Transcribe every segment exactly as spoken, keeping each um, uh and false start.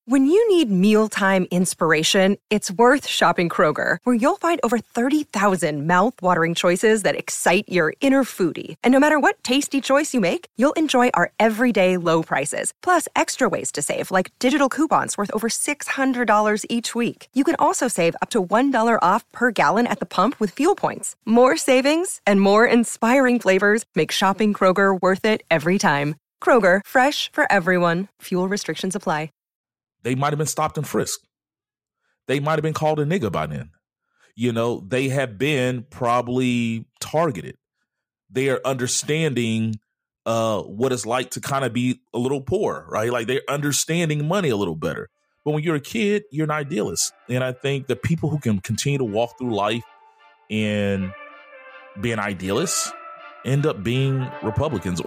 When you need mealtime inspiration, it's worth shopping Kroger, where you'll find over thirty thousand mouth-watering choices that excite your inner foodie. And no matter what tasty choice you make, you'll enjoy our everyday low prices, plus extra ways to save, like digital coupons worth over six hundred dollars each week. You can also save up to one dollar off per gallon at the pump with fuel points. More savings and more inspiring flavors make shopping Kroger worth it every time. Kroger, fresh for everyone. Fuel restrictions apply. They might have been stopped and frisked. They might have been called a nigga by then. You know, they have been probably targeted. They are understanding uh, what it's like to kind of be a little poor, right? Like they're understanding money a little better. But when you're a kid, you're an idealist. And I think the people who can continue to walk through life and be an idealist end up being Republicans.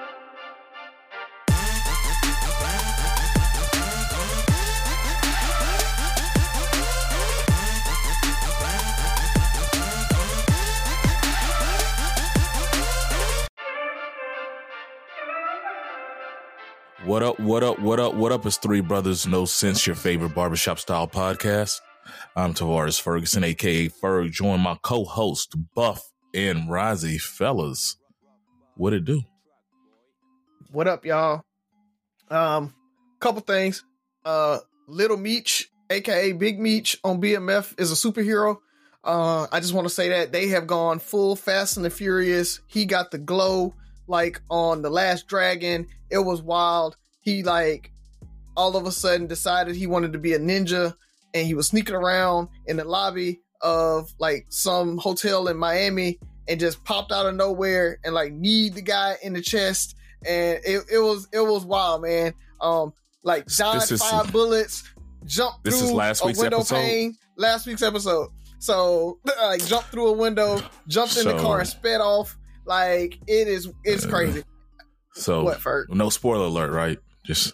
What up, what up, what up, what up? It's Three Brothers No Sense, your favorite barbershop style podcast. I'm Tavares Ferguson, a k a. Ferg, join my co-host, Buff and Rozzy. Fellas, what it do? What up, y'all? Um, couple things. Uh, Little Meech, a k a. Big Meech on B M F is a superhero. Uh, I just want to say that they have gone full Fast and the Furious. He got the glow like on The Last Dragon. It was wild. He like all of a sudden decided he wanted to be a ninja, and he was sneaking around in the lobby of like some hotel in Miami and just popped out of nowhere and like kneed the guy in the chest. And it, it was it was wild, man. Um, like dodged is, five bullets, jumped this through is last a week's window episode? pane. Last week's episode. So like jumped through a window, jumped in So- the car and sped off. Like it is, it's Uh, crazy. So, What, Ferg? no spoiler alert, right? Just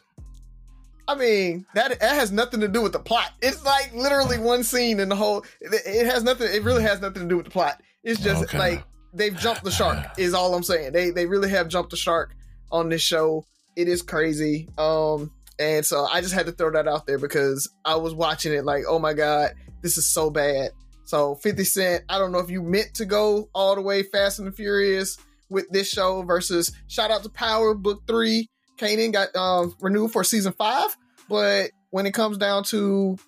I mean, that that has nothing to do with the plot. It's like literally one scene in the whole. It, it has nothing. It really has nothing to do with the plot. It's just Okay. like they've jumped the shark. Is all I'm saying. They they really have jumped the shark on this show. It is crazy. Um, and so I just had to throw that out there because I was watching it like, oh my god, this is so bad. So fifty Cent, I don't know if you meant to go all the way Fast and the Furious with this show versus shout out to Power Book three. Kanan got um, renewed for season five, but when it comes down to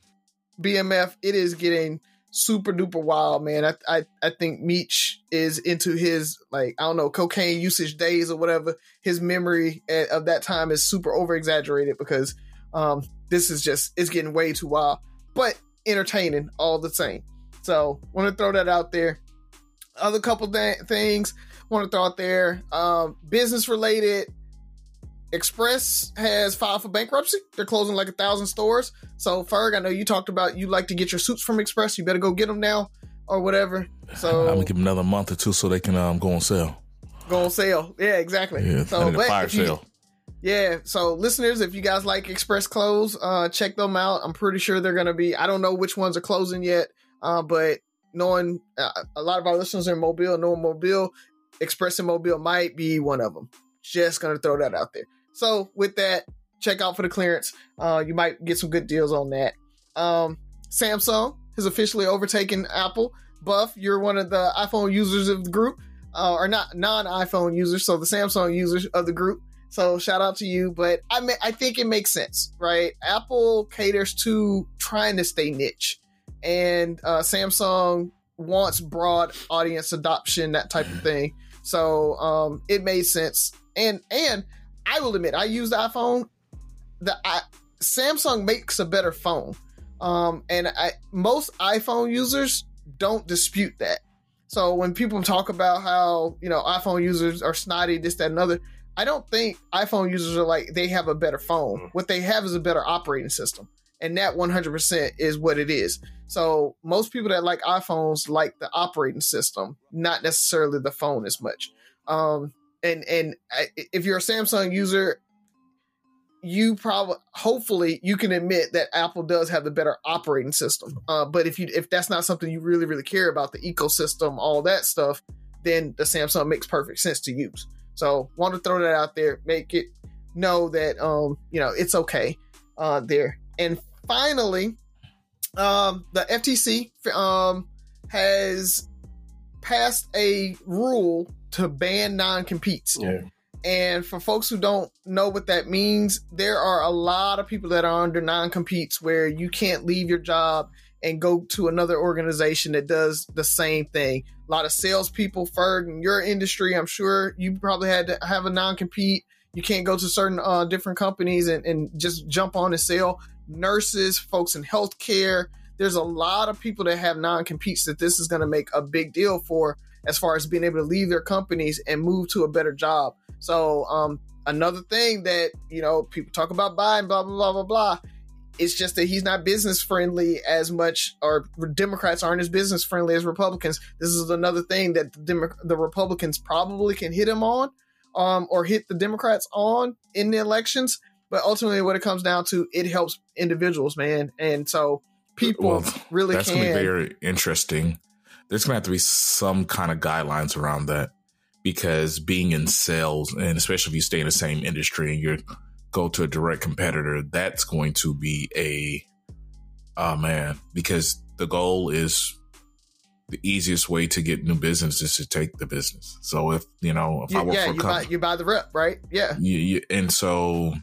B M F, it is getting super duper wild, man. I I, I think Meech is into his like I don't know cocaine usage days or whatever. His memory of that time is super over exaggerated because um, this is just it's getting way too wild, but entertaining all the same. So want to throw that out there. Other couple th- things want to throw out there. Um, business related. Express has filed for bankruptcy. They're closing like a thousand stores. So Ferg, I know you talked about you like to get your suits from Express. You better go get them now or whatever. So I'm gonna give them another month or two so they can um, go on sale. Go on sale. Yeah, exactly. Yeah, so and a but fire if you- sale. Yeah, so listeners, if you guys like Express clothes, uh, check them out. I'm pretty sure they're going to be, I don't know which ones are closing yet, uh, but knowing uh, a lot of our listeners are in Mobile, knowing Mobile, Express in Mobile might be one of them. Just going to throw that out there. So with that, check out for the clearance. Uh, you might get some good deals on that. Um, Samsung has officially overtaken Apple. Buff, you're one of the iPhone users of the group, uh, or not non-iPhone users, so the Samsung users of the group. So shout out to you, but I mean, I think it makes sense, right? Apple caters to trying to stay niche, and uh, Samsung wants broad audience adoption, that type of thing. So um, it made sense, and and I will admit, I use the iPhone. The I, Samsung makes a better phone, um, and I, most iPhone users don't dispute that. So when people talk about how you know iPhone users are snotty, this, that, and other. I don't think iPhone users are like they have a better phone. What they have is a better operating system. And that one hundred percent is what it is. So most people that like iPhones like the operating system, not necessarily the phone as much. Um, and and I, if you're a Samsung user, you probably, hopefully, you can admit that Apple does have the better operating system. Uh, but if you if that's not something you really, really care about, the ecosystem, all that stuff, then the Samsung makes perfect sense to use. So want to throw that out there, make it know that, um, you know, it's okay. uh, there. And finally, um, the F T C um, has passed a rule to ban non-competes. Yeah. And for folks who don't know what that means, there are a lot of people that are under non-competes where you can't leave your job and go to another organization that does the same thing. A lot of salespeople, Ferg, in your industry, I'm sure you probably had to have a non-compete. You can't go to certain uh, different companies and, and just jump on and sell. Nurses, folks in healthcare, there's a lot of people that have non-competes that this is going to make a big deal for as far as being able to leave their companies and move to a better job. So um, another thing that, you know, people talk about Biden, blah, blah, blah, blah, blah. It's just that he's not business friendly as much, or Democrats aren't as business friendly as Republicans. This is another thing that the, Demo- the Republicans probably can hit him on, um, or hit the Democrats on in the elections. But ultimately, what it comes down to, it helps individuals, man. And so people well, really that's can. That's going to be very interesting. There's going to have to be some kind of guidelines around that, because being in sales, and especially if you stay in the same industry and you go to a direct competitor, that's going to be a, oh man, because the goal is the easiest way to get new business is to take the business. So if, you know, if you, I work yeah, for a you company, buy, you buy the rep, right? Yeah. You, you, and so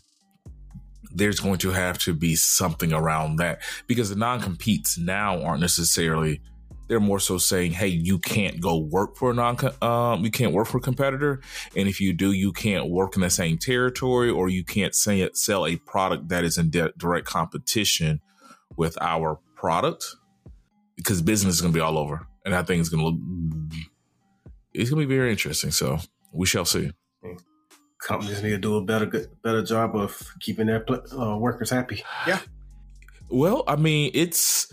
there's going to have to be something around that, because the non-competes now aren't necessarily, they're more so saying, hey, you can't go work for a non, um, you can't work for a competitor. And if you do, you can't work in the same territory, or you can't say it, sell a product that is in de- direct competition with our product, because business is going to be all over. And I think it's going to look, it's going to be very interesting. So we shall see. Companies need to do a better, better job of keeping their uh, workers happy. Yeah. Well, I mean, it's,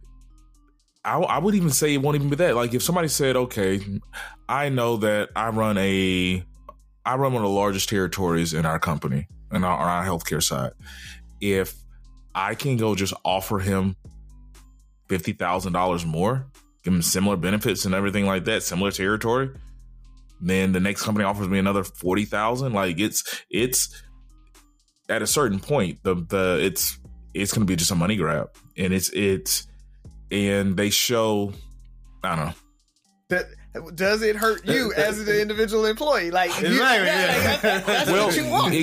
I, I would even say it won't even be that. Like if somebody said, okay, I know that I run a, I run one of the largest territories in our company and on our healthcare side. If I can go just offer him fifty thousand dollars more, give him similar benefits and everything like that, similar territory, then the next company offers me another forty thousand. Like it's, it's at a certain point, the, the, it's, it's going to be just a money grab, and it's, it's, and they show, I don't know. That, does it hurt you as an individual employee? Like, you, exactly, yeah, yeah. Like that, that's well, what you want.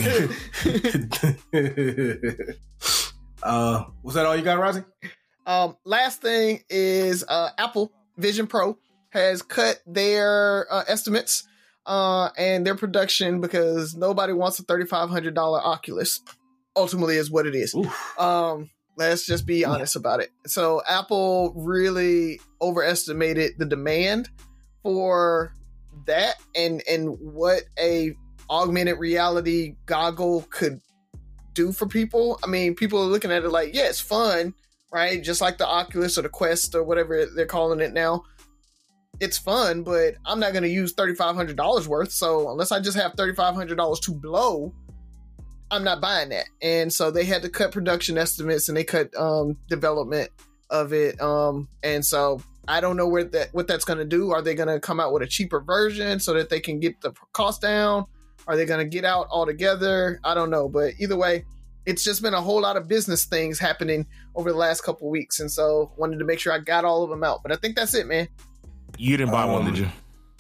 It, uh, was that all you got, Rozzy? Um, last thing is uh, Apple Vision Pro has cut their uh, estimates uh, and their production because nobody wants a thirty-five hundred dollars Oculus. Ultimately, is what it is. Oof. Um. Let's just be honest about it. So Apple really overestimated the demand for that and, and what a augmented reality goggle could do for people. I mean, people are looking at it like, yeah, it's fun, right? Just like the Oculus or the Quest or whatever they're calling it now. It's fun, but I'm not going to use thirty-five hundred dollars worth. So unless I just have thirty-five hundred dollars to blow, I'm not buying that. And so they had to cut production estimates and they cut um, development of it. Um, and so I don't know where that what that's going to do. Are they going to come out with a cheaper version so that they can get the cost down? Are they going to get out altogether? I don't know. But either way, it's just been a whole lot of business things happening over the last couple of weeks. And so wanted to make sure I got all of them out. But I think that's it, man. You didn't buy um, one, did you?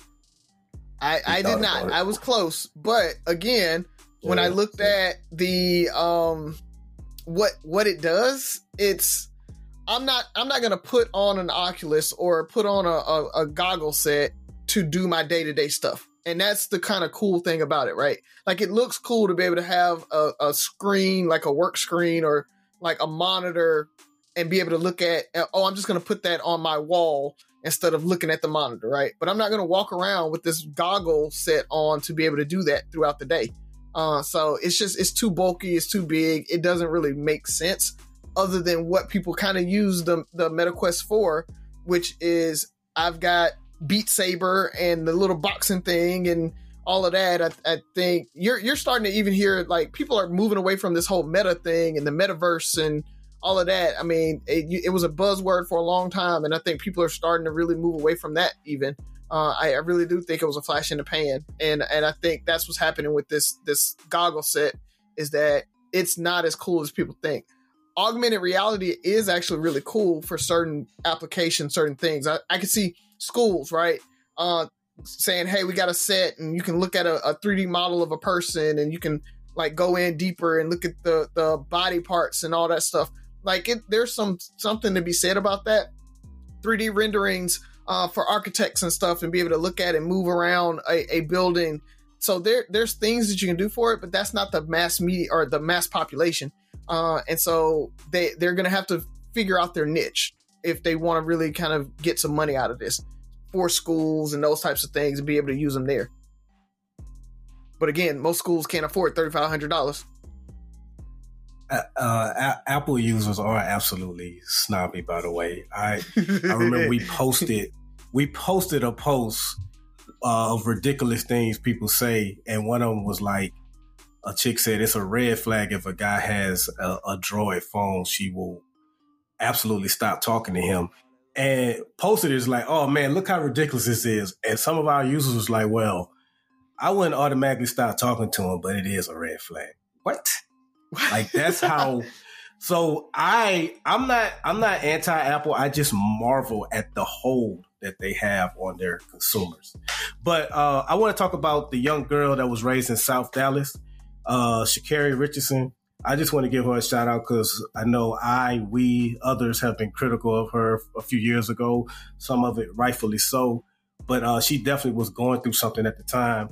I, I did not. I was close. But again, when yeah. I looked at the um what what it does, it's I'm not I'm not gonna put on an Oculus or put on a, a, a goggle set to do my day-to-day stuff. And that's the kind of cool thing about it, right? Like it looks cool to be able to have a, a screen, like a work screen or like a monitor, and be able to look at, oh, I'm just gonna put that on my wall instead of looking at the monitor, right? But I'm not gonna walk around with this goggle set on to be able to do that throughout the day. Uh, so it's just, it's too bulky. It's too big. It doesn't really make sense other than what people kind of use the, the MetaQuest for, which is I've got Beat Saber and the little boxing thing and all of that. I, I think you're, you're starting to even hear like people are moving away from this whole meta thing and the metaverse and all of that. I mean, it, it was a buzzword for a long time. And I think people are starting to really move away from that even. Uh, I, I really do think it was a flash in the pan, and and I think that's what's happening with this this goggle set is that it's not as cool as people think. Augmented reality is actually really cool for certain applications, certain things. I, I can see schools, right? Uh, saying, hey, we got a set and you can look at a, a three D model of a person and you can like go in deeper and look at the, the body parts and all that stuff. Like it, there's some, something to be said about that. three D renderings uh, for architects and stuff and be able to look at and move around a, a building. So there, there's things that you can do for it, but that's not the mass media or the mass population. Uh, and so they, they're going to have to figure out their niche if they want to really kind of get some money out of this for schools and those types of things and be able to use them there. But again, most schools can't afford three thousand five hundred dollars. Uh, uh, a- Apple users are absolutely snobby, by the way. I I remember we posted we posted a post uh, of ridiculous things people say, and one of them was like, a chick said it's a red flag if a guy has a, a Droid phone, she will absolutely stop talking to him. And posted is like, oh man, look how ridiculous this is. And some of our users was like, well, I wouldn't automatically stop talking to him, but it is a red flag. What? Like that's how. So I, I'm not, I'm not anti-Apple. I just marvel at the hold that they have on their consumers. But uh, I want to talk about the young girl that was raised in South Dallas, uh, Sha'Carri Richardson. I just want to give her a shout out because I know I, we, others have been critical of her a few years ago. Some of it rightfully so, but uh, she definitely was going through something at the time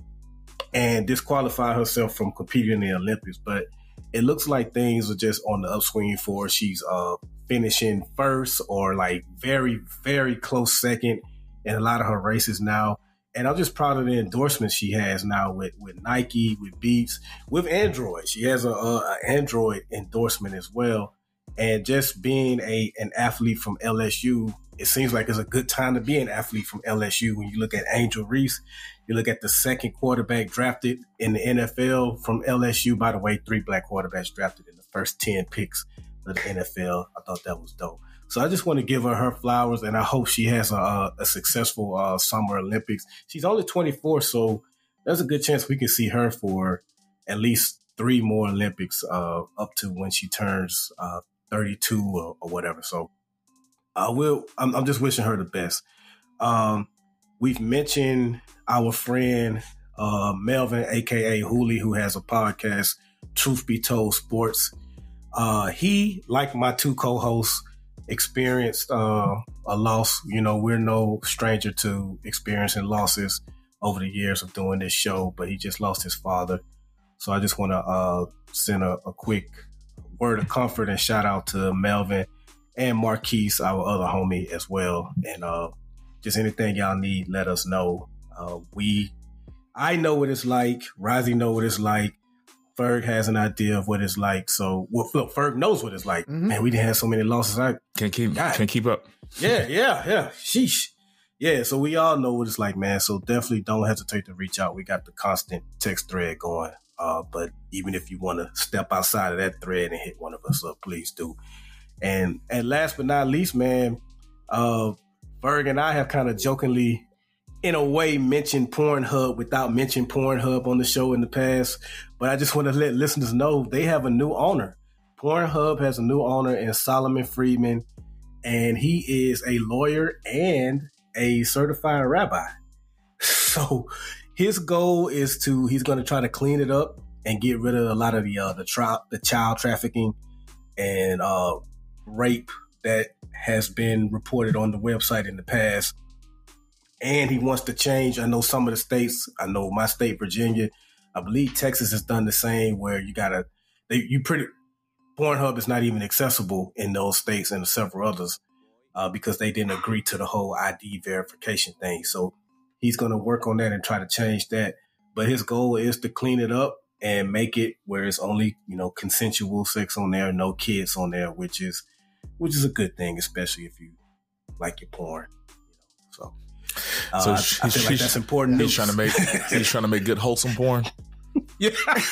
and disqualified herself from competing in the Olympics. But it looks like things are just on the upswing for her. She's uh, finishing first or like very, very close second in a lot of her races now. And I'm just proud of the endorsements she has now with, with Nike, with Beats, with Android. She has a, a, a Android endorsement as well. And just being a an athlete from L S U, it seems like it's a good time to be an athlete from L S U. When you look at Angel Reese, you look at the second quarterback drafted in the N F L from L S U. By the way, three black quarterbacks drafted in the first ten picks of the N F L. I thought that was dope. So I just want to give her her flowers, and I hope she has a, a successful uh, Summer Olympics. She's only twenty-four, so there's a good chance we can see her for at least three more Olympics uh, up to when she turns uh, thirty-two or, or whatever. So I will. I'm, I'm just wishing her the best. Um, we've mentioned our friend uh, Melvin, a k a. Hooley, who has a podcast, Truth Be Told Sports. Uh, he, like my two co-hosts, experienced uh, a loss. You know, we're no stranger to experiencing losses over the years of doing this show, but he just lost his father. So I just want to uh, send a, a quick word of comfort and shout out to Melvin and Marquise, our other homie as well. And uh, just anything y'all need, let us know. Uh, we, I know what it's like. Rozzy know what it's like. Ferg has an idea of what it's like. So, well, look, Ferg knows what it's like. Mm-hmm. Man, we didn't have so many losses. I can't keep, God. can't keep up. Yeah, yeah, yeah. Sheesh. Yeah, so we all know what it's like, man. So definitely don't hesitate to reach out. We got the constant text thread going. Uh, but even if you want to step outside of that thread and hit one of us up, please do. And and last but not least, man, uh, Ferg and I have kind of jokingly, in a way, mentioned Pornhub without mentioning Pornhub on the show in the past. But I just want to let listeners know they have a new owner. Pornhub has a new owner in Solomon Friedman, and he is a lawyer and a certified rabbi. So his goal is to, he's going to try to clean it up and get rid of a lot of the uh, the, tri- the child trafficking and uh, rape that has been reported on the website in the past. And he wants to change. I know some of the states, I know my state, Virginia, I believe Texas has done the same, where you gotta, they, you pretty, Pornhub is not even accessible in those states and several others uh, because they didn't agree to the whole I D verification thing. So he's going to work on that and try to change that. But his goal is to clean it up and make it where it's only, you know, consensual sex on there, no kids on there, which is, which is a good thing, especially if you like your porn. So. Uh, so I, I feel like that's important. He's news. trying to make he's trying to make good wholesome porn. Yeah.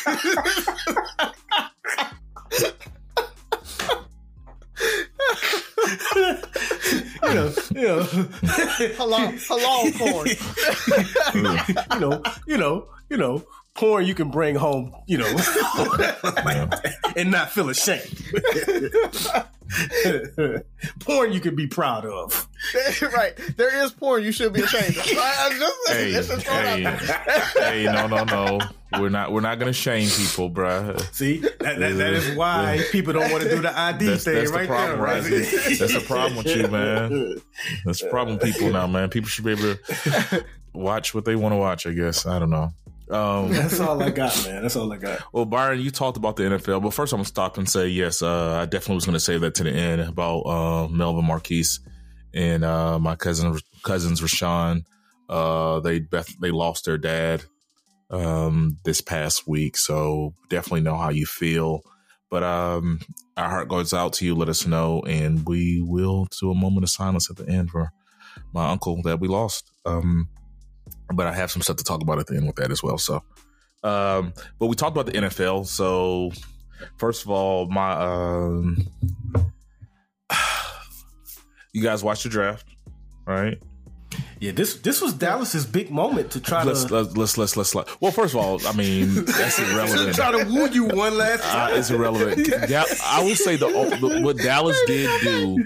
you know, you know, halal, halal porn. you know, you know, you know, porn you can bring home, you know, and not feel ashamed. Porn you can be proud of. Right. There is porn you should be ashamed of. I, I'm just, Hey, just hey, hey, no, no, no. We're not. We're not going to shame people, bruh. See, that, that, that is why people don't want to do the I D that's, thing that's right the problem, there. Right? Right? That's the problem with you, man. That's the problem with people now, man. People should be able to watch what they want to watch, I guess. I don't know. Um, That's all I got, man. That's all I got. Well, Byron, you talked about the N F L, but first I'm going to stop and say, yes, uh, I definitely was going to say that to the end about uh, Melvin Marquise and uh, my cousin, cousins, Rashawn. Uh, they they lost their dad um, this past week, so definitely know how you feel. But um, our heart goes out to you. Let us know, and we will do a moment of silence at the end for my uncle that we lost. Um, but I have some stuff to talk about at the end with that as well. So, um, but we talked about the N F L. So, first of all, my um, you guys watched the draft, right? Yeah, this this was Dallas's big moment to try let's, to let's let's let's let's let's. Well, first of all, I mean that's irrelevant. try to woo you one last time. Uh, it's irrelevant. Da- I will say the, the what Dallas did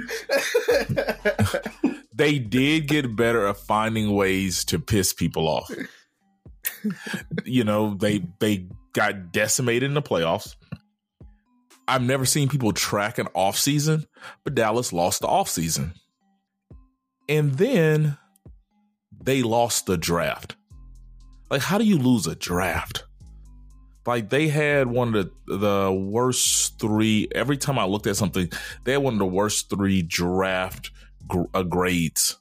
do. They did get better at finding ways to piss people off. You know, they they got decimated in the playoffs. I've never seen people track an off season, but Dallas lost the off season, and then they lost the draft. Like, how do you lose a draft? Like, they had one of the, the worst three. Every time I looked at something, they had one of the worst three draft gr- uh, grades.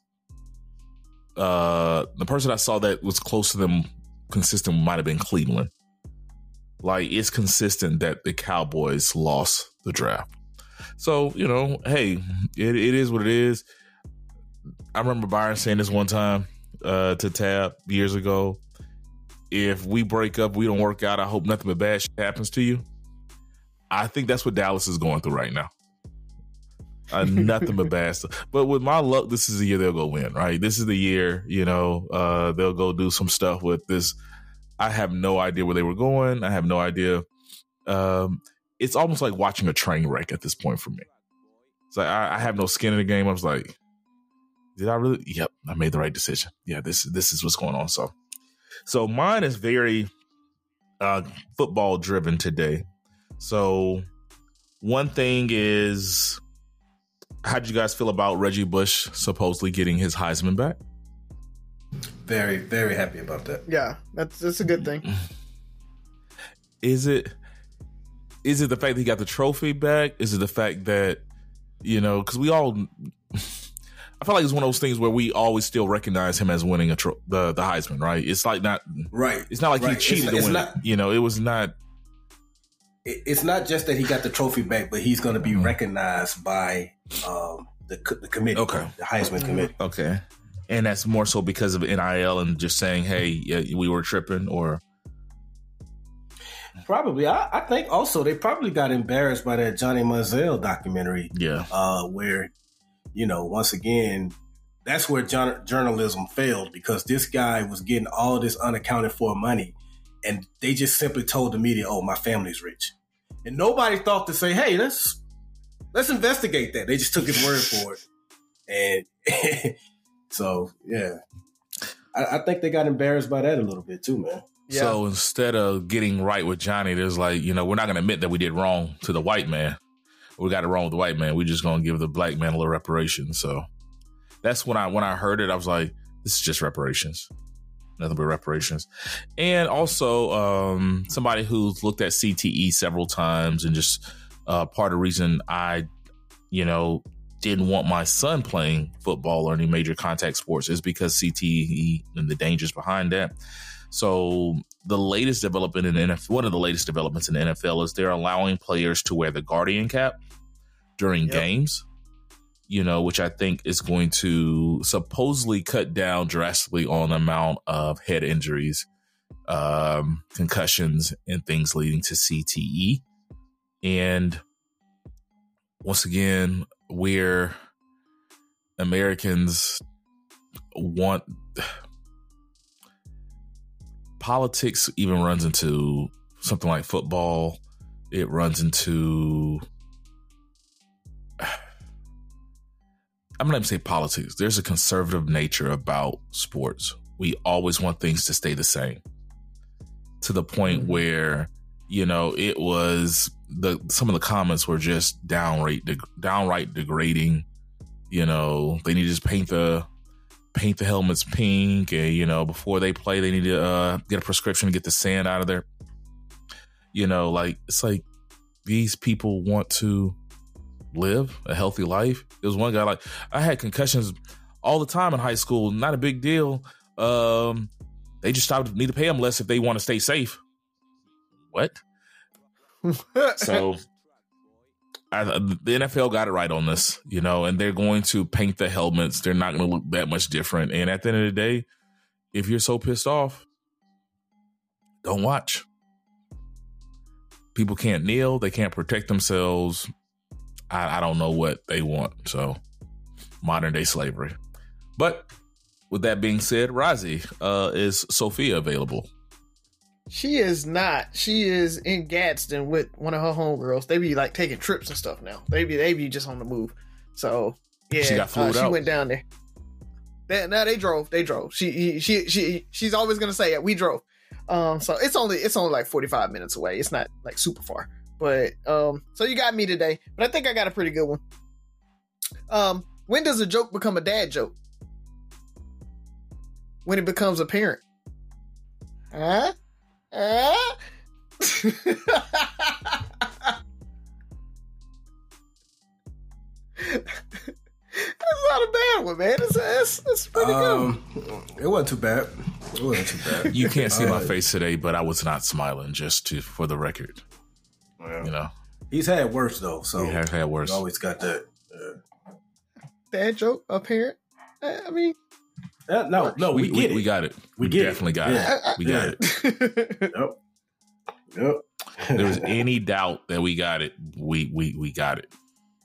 Uh, the person I saw that was close to them, consistent, might have been Cleveland. Like, it's consistent that the Cowboys lost the draft. So, you know, hey, it, it is what it is. I remember Byron saying this one time uh, to Tab years ago. If we break up, we don't work out, I hope nothing but bad shit happens to you. I think that's what Dallas is going through right now. Uh, nothing but bad stuff. But with my luck, this is the year they'll go win, right? This is the year, you know, uh, they'll go do some stuff with this. I have no idea where they were going. I have no idea. Um, it's almost like watching a train wreck at this point for me. It's like I, I have no skin in the game. I was like, did I really? Yep, I made the right decision. Yeah, this this is what's going on. So, so mine is very uh, football driven today. So, one thing is, how did you guys feel about Reggie Bush supposedly getting his Heisman back? Very, very happy about that. Yeah, that's that's a good thing. Is it? Is it the fact that he got the trophy back? Is it the fact that, you know, because we all, I feel like it's one of those things where we always still recognize him as winning a tro- the the Heisman, right? It's like not right. It's not like right. he cheated it's, to it's win not, it. You know, it was not. It's not just that he got the trophy back, but he's going to be mm-hmm. recognized by um, the the committee, okay, the Heisman committee. Okay, and that's more so because of N I L and just saying, "Hey, yeah, we were tripping," or. Probably. I, I think also they probably got embarrassed by that Johnny Manziel documentary. Yeah. Uh, where, you know, once again, that's where john- journalism failed because this guy was getting all this unaccounted for money and they just simply told the media, oh, my family's rich. And nobody thought to say, hey, let's, let's investigate that. They just took his word for it. And so, yeah, I, I think they got embarrassed by that a little bit too, man. Yeah. So instead of getting right with Johnny, there's like, you know, we're not going to admit that we did wrong to the white man. We got it wrong with the white man. We're just going to give the black man a little reparations. So that's when I when I heard it, I was like, this is just reparations. Nothing but reparations. And also um, somebody who's looked at C T E several times and just uh, part of the reason I, you know, didn't want my son playing football or any major contact sports is because C T E and the dangers behind that. So the latest development in the N F L, one of the latest developments in the N F L is they're allowing players to wear the Guardian cap during yep. games, you know, which I think is going to supposedly cut down drastically on the amount of head injuries, um, concussions, and things leading to C T E. And once again, where Americans want politics even runs into something like football. It runs into, I'm not even say politics. There's a conservative nature about sports. We always want things to stay the same, to the point mm-hmm. where, you know, it was the some of the comments were just downright de- downright degrading. You know, they need to just paint the paint the helmets pink, and you know, before they play, they need to uh, get a prescription to get the sand out of there. You know, like it's like these people want to live a healthy life. There was one guy like, I had concussions all the time in high school, not a big deal. Um, they just stopped need to pay them less if they want to stay safe. What? So I, the N F L got it right on this, you know, and they're going to paint the helmets. They're not going to look that much different. And at the end of the day, if you're so pissed off, don't watch. People can't kneel. They can't protect themselves. I, I don't know what they want. So modern day slavery. But with that being said, Rozzy, uh, is Sophia available? She is not. She is in Gadsden with one of her homegirls. They be like taking trips and stuff now. They be they be just on the move. So yeah, she got flued uh, she out. went down there. They, no, they drove. They drove. She she she she's always gonna say, "Yeah, we drove." Um, so it's only it's only like forty-five minutes away. It's not like super far. But um, so you got me today. But I think I got a pretty good one. Um, when does a joke become a dad joke? When it becomes a parent. Huh? Huh? That's not a bad one, man. It's, it's, it's pretty um, good. It wasn't too bad. It wasn't too bad. You can't see uh, my face today, but I was not smiling, just to for the record. Well, you know, he's had worse though. So he has had worse. He always got that. Uh, Dad joke, a parent. I mean, uh, no, no, we, we, get we, it. we got it. We, We, get definitely it. got Yeah. it. We yeah. got it. Yep. Yep. If there was any doubt that we got it, we we we got it.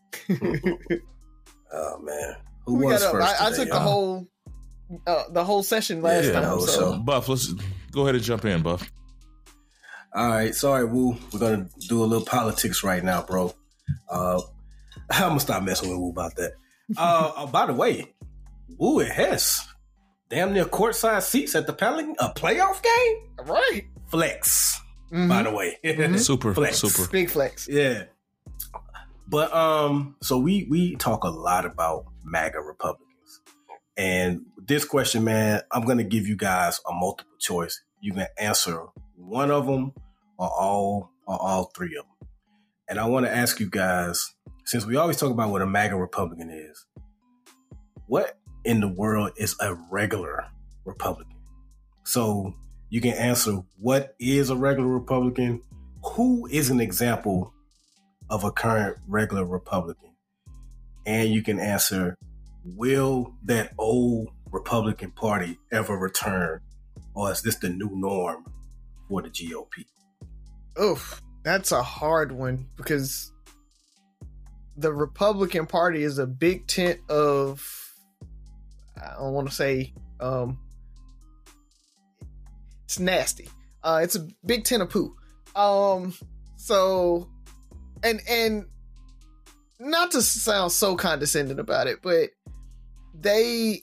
Oh man, who we was got first? I, I today, took the huh? whole uh, the whole session last Yeah, time. no, So. so- Buff, let's go ahead and jump in, Buff. All right, sorry, Woo. We're gonna do a little politics right now, bro. Uh, I'm gonna stop messing with Woo about that. Uh, uh, by the way, Woo and Hess, damn near courtside seats at the Pelican, a playoff game. Right. Flex. Mm-hmm. By the way, Mm-hmm. Super, Flex. super. Big flex. Yeah. But um, so we we talk a lot about MAGA Republicans, and this question, man, I'm gonna give you guys a multiple choice. You can answer one of them or all or all three of them. And I want to ask you guys, since we always talk about what a MAGA Republican is, what in the world is a regular Republican? So you can answer what is a regular Republican, who is an example of a current regular Republican, and you can answer, will that old Republican Party ever return, or is this the new norm for the G O P? Oof, that's a hard one because the Republican Party is a big tent of, I don't want to say, um, it's nasty. Uh, it's a big tent of poo. Um, so, and and not to sound so condescending about it, but they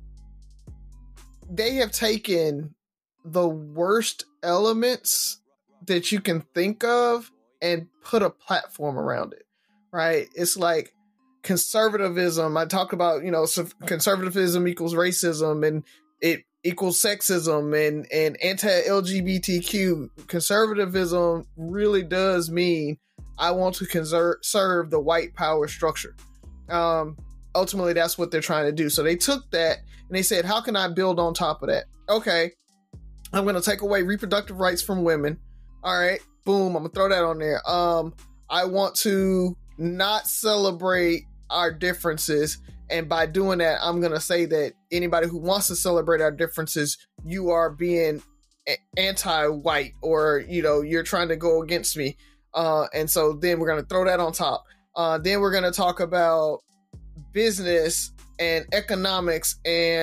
they have taken the worst elements that you can think of and put a platform around it, right? It's like conservatism. I talk about, you know, conservatism equals racism and it equals sexism and, and anti-L G B T Q. Conservatism really does mean I want to conserve, serve the white power structure. Um, ultimately, that's what they're trying to do. So they took that and they said, how can I build on top of that? Okay, I'm going to take away reproductive rights from women. All right, boom, I'm going to throw that on there. Um, I want to not celebrate our differences. And by doing that, I'm going to say that anybody who wants to celebrate our differences, you are being anti-white, or, you know, you're trying to go against me. Uh, and so then we're going to throw that on top. Uh, then we're going to talk about business and economics and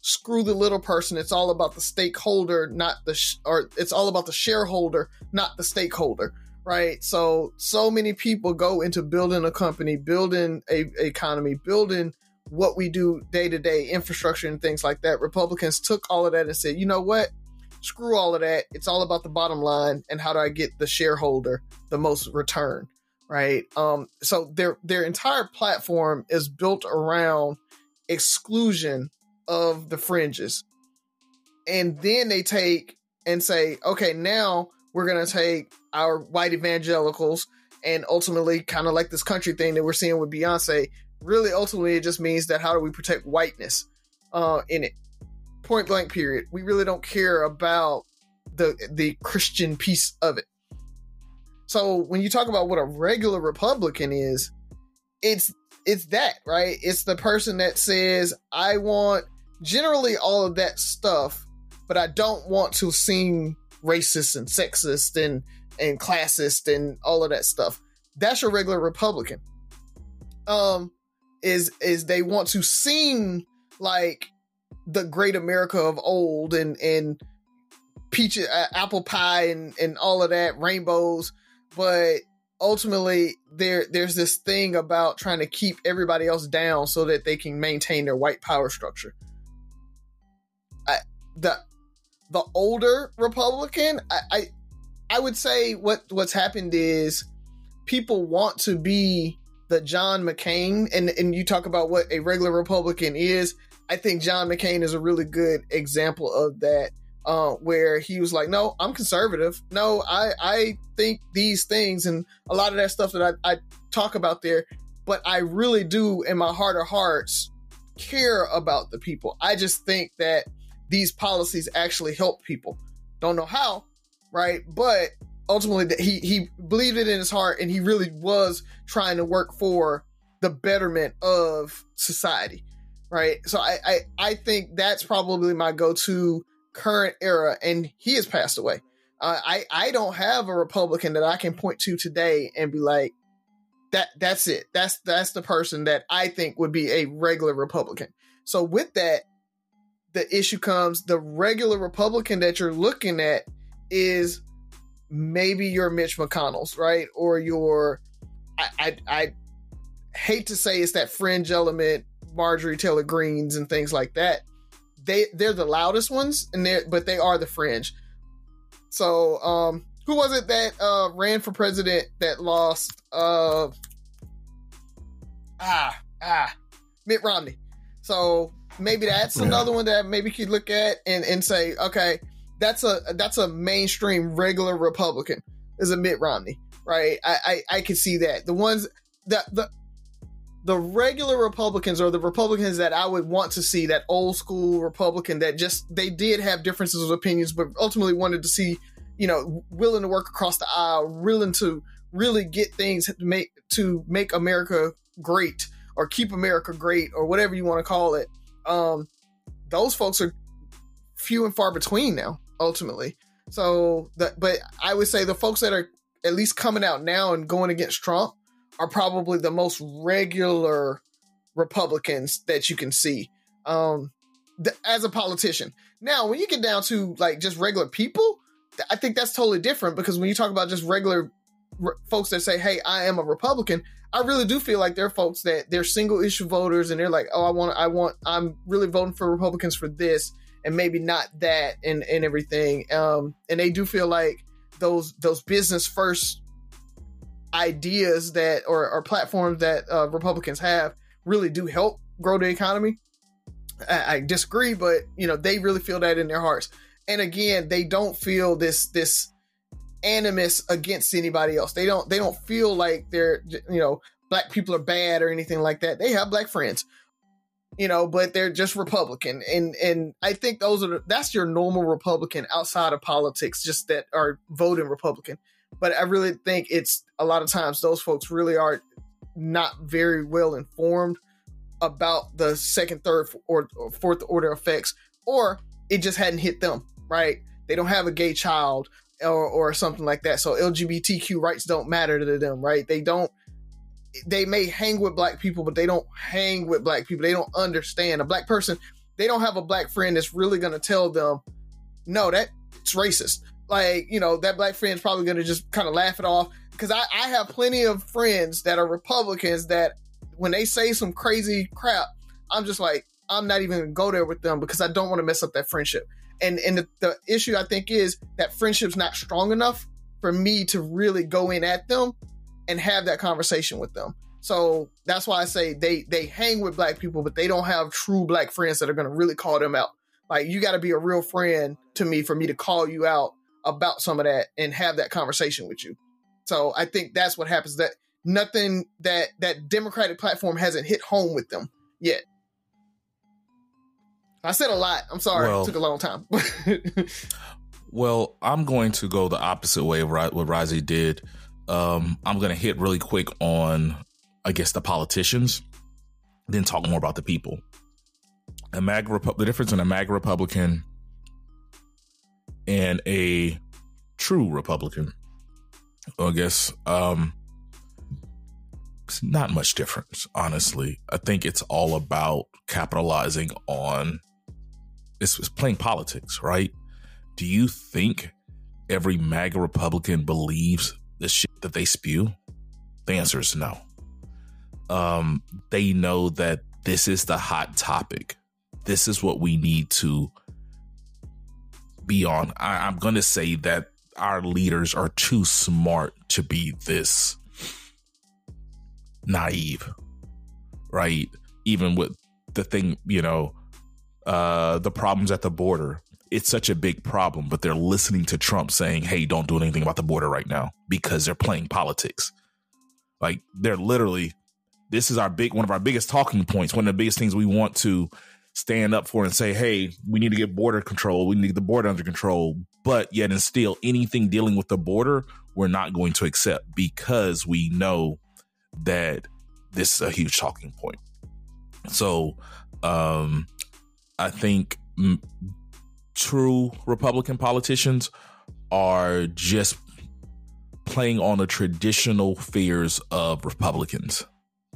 screw the little person. It's all about the stakeholder, not the, sh- or it's all about the shareholder, not the stakeholder, right? So, so many people go into building a company, building a, a economy, building what we do day to day, infrastructure and things like that. Republicans took all of that and said, you know what? Screw all of that. It's all about the bottom line and how do I get the shareholder the most return, right? Um, so their their entire platform is built around exclusion of the fringes. And then they take and say, okay, now we're going to take our white evangelicals and ultimately kind of like this country thing that we're seeing with Beyonce. Really, ultimately, it just means that how do we protect whiteness uh, in it? Point blank, period. We really don't care about the the Christian piece of it. So when you talk about what a regular Republican is, it's it's that, right? It's the person that says, I want generally all of that stuff, but I don't want to seem racist and sexist and, and classist and all of that stuff. That's your regular Republican. Um, is is they want to seem like the great America of old and and peach uh, apple pie and and all of that, rainbows, but ultimately there there's this thing about trying to keep everybody else down so that they can maintain their white power structure. I, the the older Republican, I, I I would say what what's happened is people want to be the John McCain, and and you talk about what a regular Republican is. I think John McCain is a really good example of that, uh, where he was like, no, I'm conservative. No, I, I think these things and a lot of that stuff that I, I talk about there, but I really do in my heart of hearts care about the people. I just think that these policies actually help people. Don't know how, right? But ultimately he, he believed it in his heart and he really was trying to work for the betterment of society. Right. So I, I, I think that's probably my go-to current era. And he has passed away. Uh, I, I don't have a Republican that I can point to today and be like, that that's it. That's that's the person that I think would be a regular Republican. So with that, the issue comes, the regular Republican that you're looking at is maybe your Mitch McConnell's, right? Or your, I, I, I hate to say it's that fringe element, Marjorie Taylor Greens and things like that. They they're the loudest ones, and they but they are the fringe. So um, who was it that uh, ran for president that lost? Uh, ah ah, Mitt Romney. So maybe that's yeah. another one that maybe you could look at and, and say, okay, that's a that's a mainstream regular Republican is a Mitt Romney, right? I I, I could see that the ones that the. The regular Republicans or the Republicans that I would want to see, that old school Republican that just, they did have differences of opinions, but ultimately wanted to see, you know, willing to work across the aisle, willing to really get things to make, to make America great or keep America great or whatever you want to call it. Um, those folks are few and far between now, ultimately. So, the, but I would say the folks that are at least coming out now and going against Trump are probably the most regular Republicans that you can see um, th- as a politician. Now, when you get down to like just regular people, th- I think that's totally different because when you talk about just regular re- folks that say, hey, I am a Republican, I really do feel like they're folks that they're single issue voters and they're like, oh, I want, I want, I'm really voting for Republicans for this and maybe not that and, and everything. Um, and they do feel like those, those business first ideas that or, or platforms that uh, Republicans have really do help grow the economy. I, I disagree, but you know they really feel that in their hearts. And again, they don't feel this this animus against anybody else. They don't they don't feel like they're you know black people are bad or anything like that. They have black friends, you know, but they're just Republican. And and I think those are the, that's your normal Republican outside of politics, just that are voting Republican. But I really think it's a lot of times those folks really are not very well informed about the second, third, or, or fourth order effects, or it just hadn't hit them, right? They don't have a gay child or, or something like that. So L G B T Q rights don't matter to them, right? They don't, they may hang with black people, but they don't hang with black people. They don't understand. A black person they don't have a black friend that's really going to tell them, no, that it's racist. Like, you know, that black friend's probably going to just kind of laugh it off. Because I, I have plenty of friends that are Republicans that when they say some crazy crap, I'm just like, I'm not even going to go there with them because I don't want to mess up that friendship. And and the, the issue, I think, is that friendship's not strong enough for me to really go in at them and have that conversation with them. So that's why I say they they hang with black people, but they don't have true black friends that are going to really call them out. Like, you got to be a real friend to me for me to call you out about some of that and have that conversation with you. So I think that's what happens, that nothing that that Democratic platform hasn't hit home with them yet. I said a lot. I'm sorry. Well, it took a long time. Well, I'm going to go the opposite way of what Rozzy did. Um, I'm going to hit really quick on, I guess, the politicians, then talk more about the people. A MAGA Repu- the difference in a MAGA Republican and a true Republican, I guess, um, it's not much difference, honestly. I think it's all about capitalizing on, it's, it's playing politics, right? Do you think every MAGA Republican believes the shit that they spew? The answer is no. Um, they know that this is the hot topic. This is what we need to be on. I, I'm going to say that our leaders are too smart to be this naive, right? Even with the thing, you know, uh, the problems at the border. It's such a big problem, but they're listening to Trump saying, hey, don't do anything about the border right now because they're playing politics. Like, they're literally, this is our big, one of our biggest talking points, one of the biggest things we want to stand up for and say, hey, we need to get border control. We need to get the border under control. But yet and still, anything dealing with the border, we're not going to accept because we know that this is a huge talking point. So um, I think m- true Republican politicians are just playing on the traditional fears of Republicans.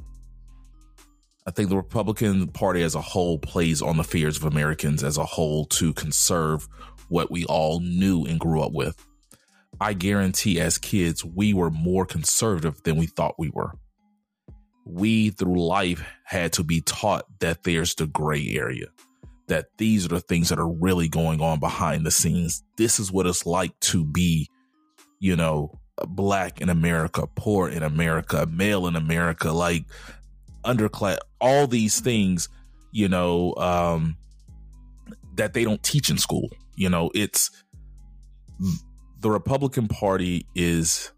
I think the Republican Party as a whole plays on the fears of Americans as a whole to conserve what we all knew and grew up with. I guarantee as kids, we were more conservative than we thought we were. We, through life, had to be taught that there's the gray area, that these are the things that are really going on behind the scenes. This is what it's like to be, you know, Black in America, poor in America, male in America, like underclass, all these things, you know, um, that they don't teach in school. You know, it's the Republican Party is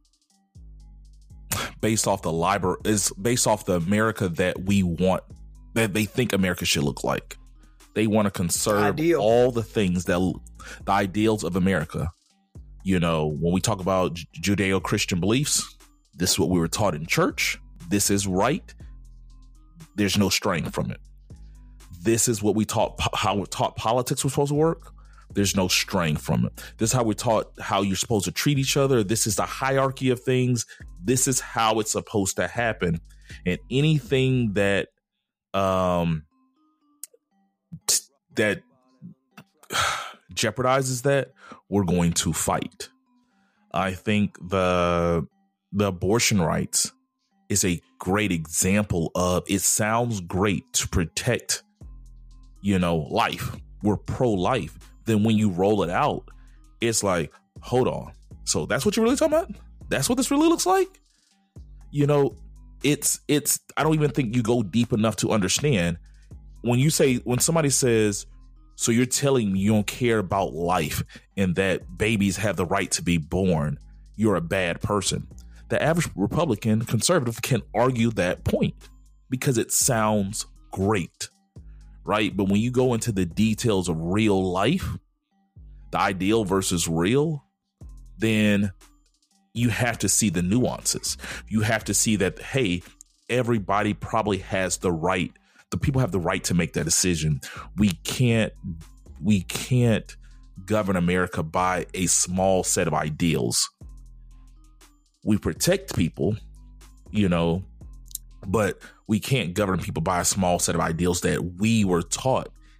based off the library, is based off the America that we want, that they think America should look like. They want to conserve Ideal. all the things that the ideals of America. You know, when we talk about Judeo-Christian beliefs, this is what we were taught in church. This is right. There's no straying from it. This is what we taught, how we taught politics was supposed to work. There's no straying from it. This is how we're taught how you're supposed to treat each other. This is the hierarchy of things. This is how it's supposed to happen. And anything that um t- that jeopardizes that, we're going to fight. I think the the abortion rights is a great example of, it sounds great to protect, you know, life. We're pro-life. Then when you roll it out, it's like, hold on. So that's what you're really talking about? That's what this really looks like? You know, it's, it's, I don't even think you go deep enough to understand. When you say, when somebody says, so you're telling me you don't care about life and that babies have the right to be born, you're a bad person. The average Republican conservative can argue that point because it sounds great, right? But when you go into the details of real life, the ideal versus real, then you have to see the nuances. You have to see that, hey, everybody probably has the right. The people have the right to make that decision. We can't, we can't govern America by a small set of ideals. We protect people, you know, but we can't govern people by a small set of ideals that we were taught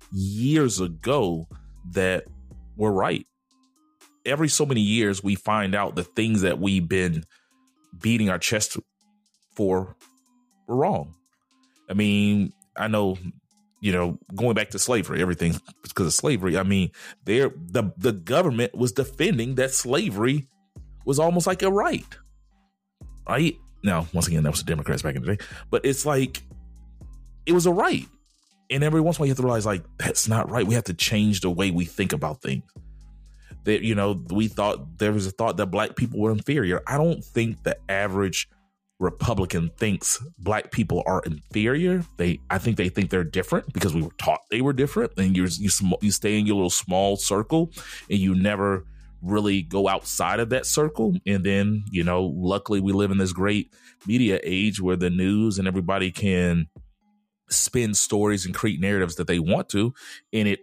years ago that were right. Every so many years, we find out the things that we've been beating our chest for were wrong. I mean, I know, you know, going back to slavery, everything because of slavery. I mean, there the the government was defending that slavery was almost like a right, right? Now, once again, that was the Democrats back in the day, but it's like it was a right. And every once in a while, you have to realize, like, that's not right. We have to change the way we think about things. That, you know, we thought there was a thought that black people were inferior. I don't think the average Republican thinks black people are inferior. They, I think they think they're different because we were taught they were different. And you you you stay in your little small circle, and you never really go outside of that circle. And then, you know, luckily we live in this great media age where the news and everybody can spin stories and create narratives that they want to, and it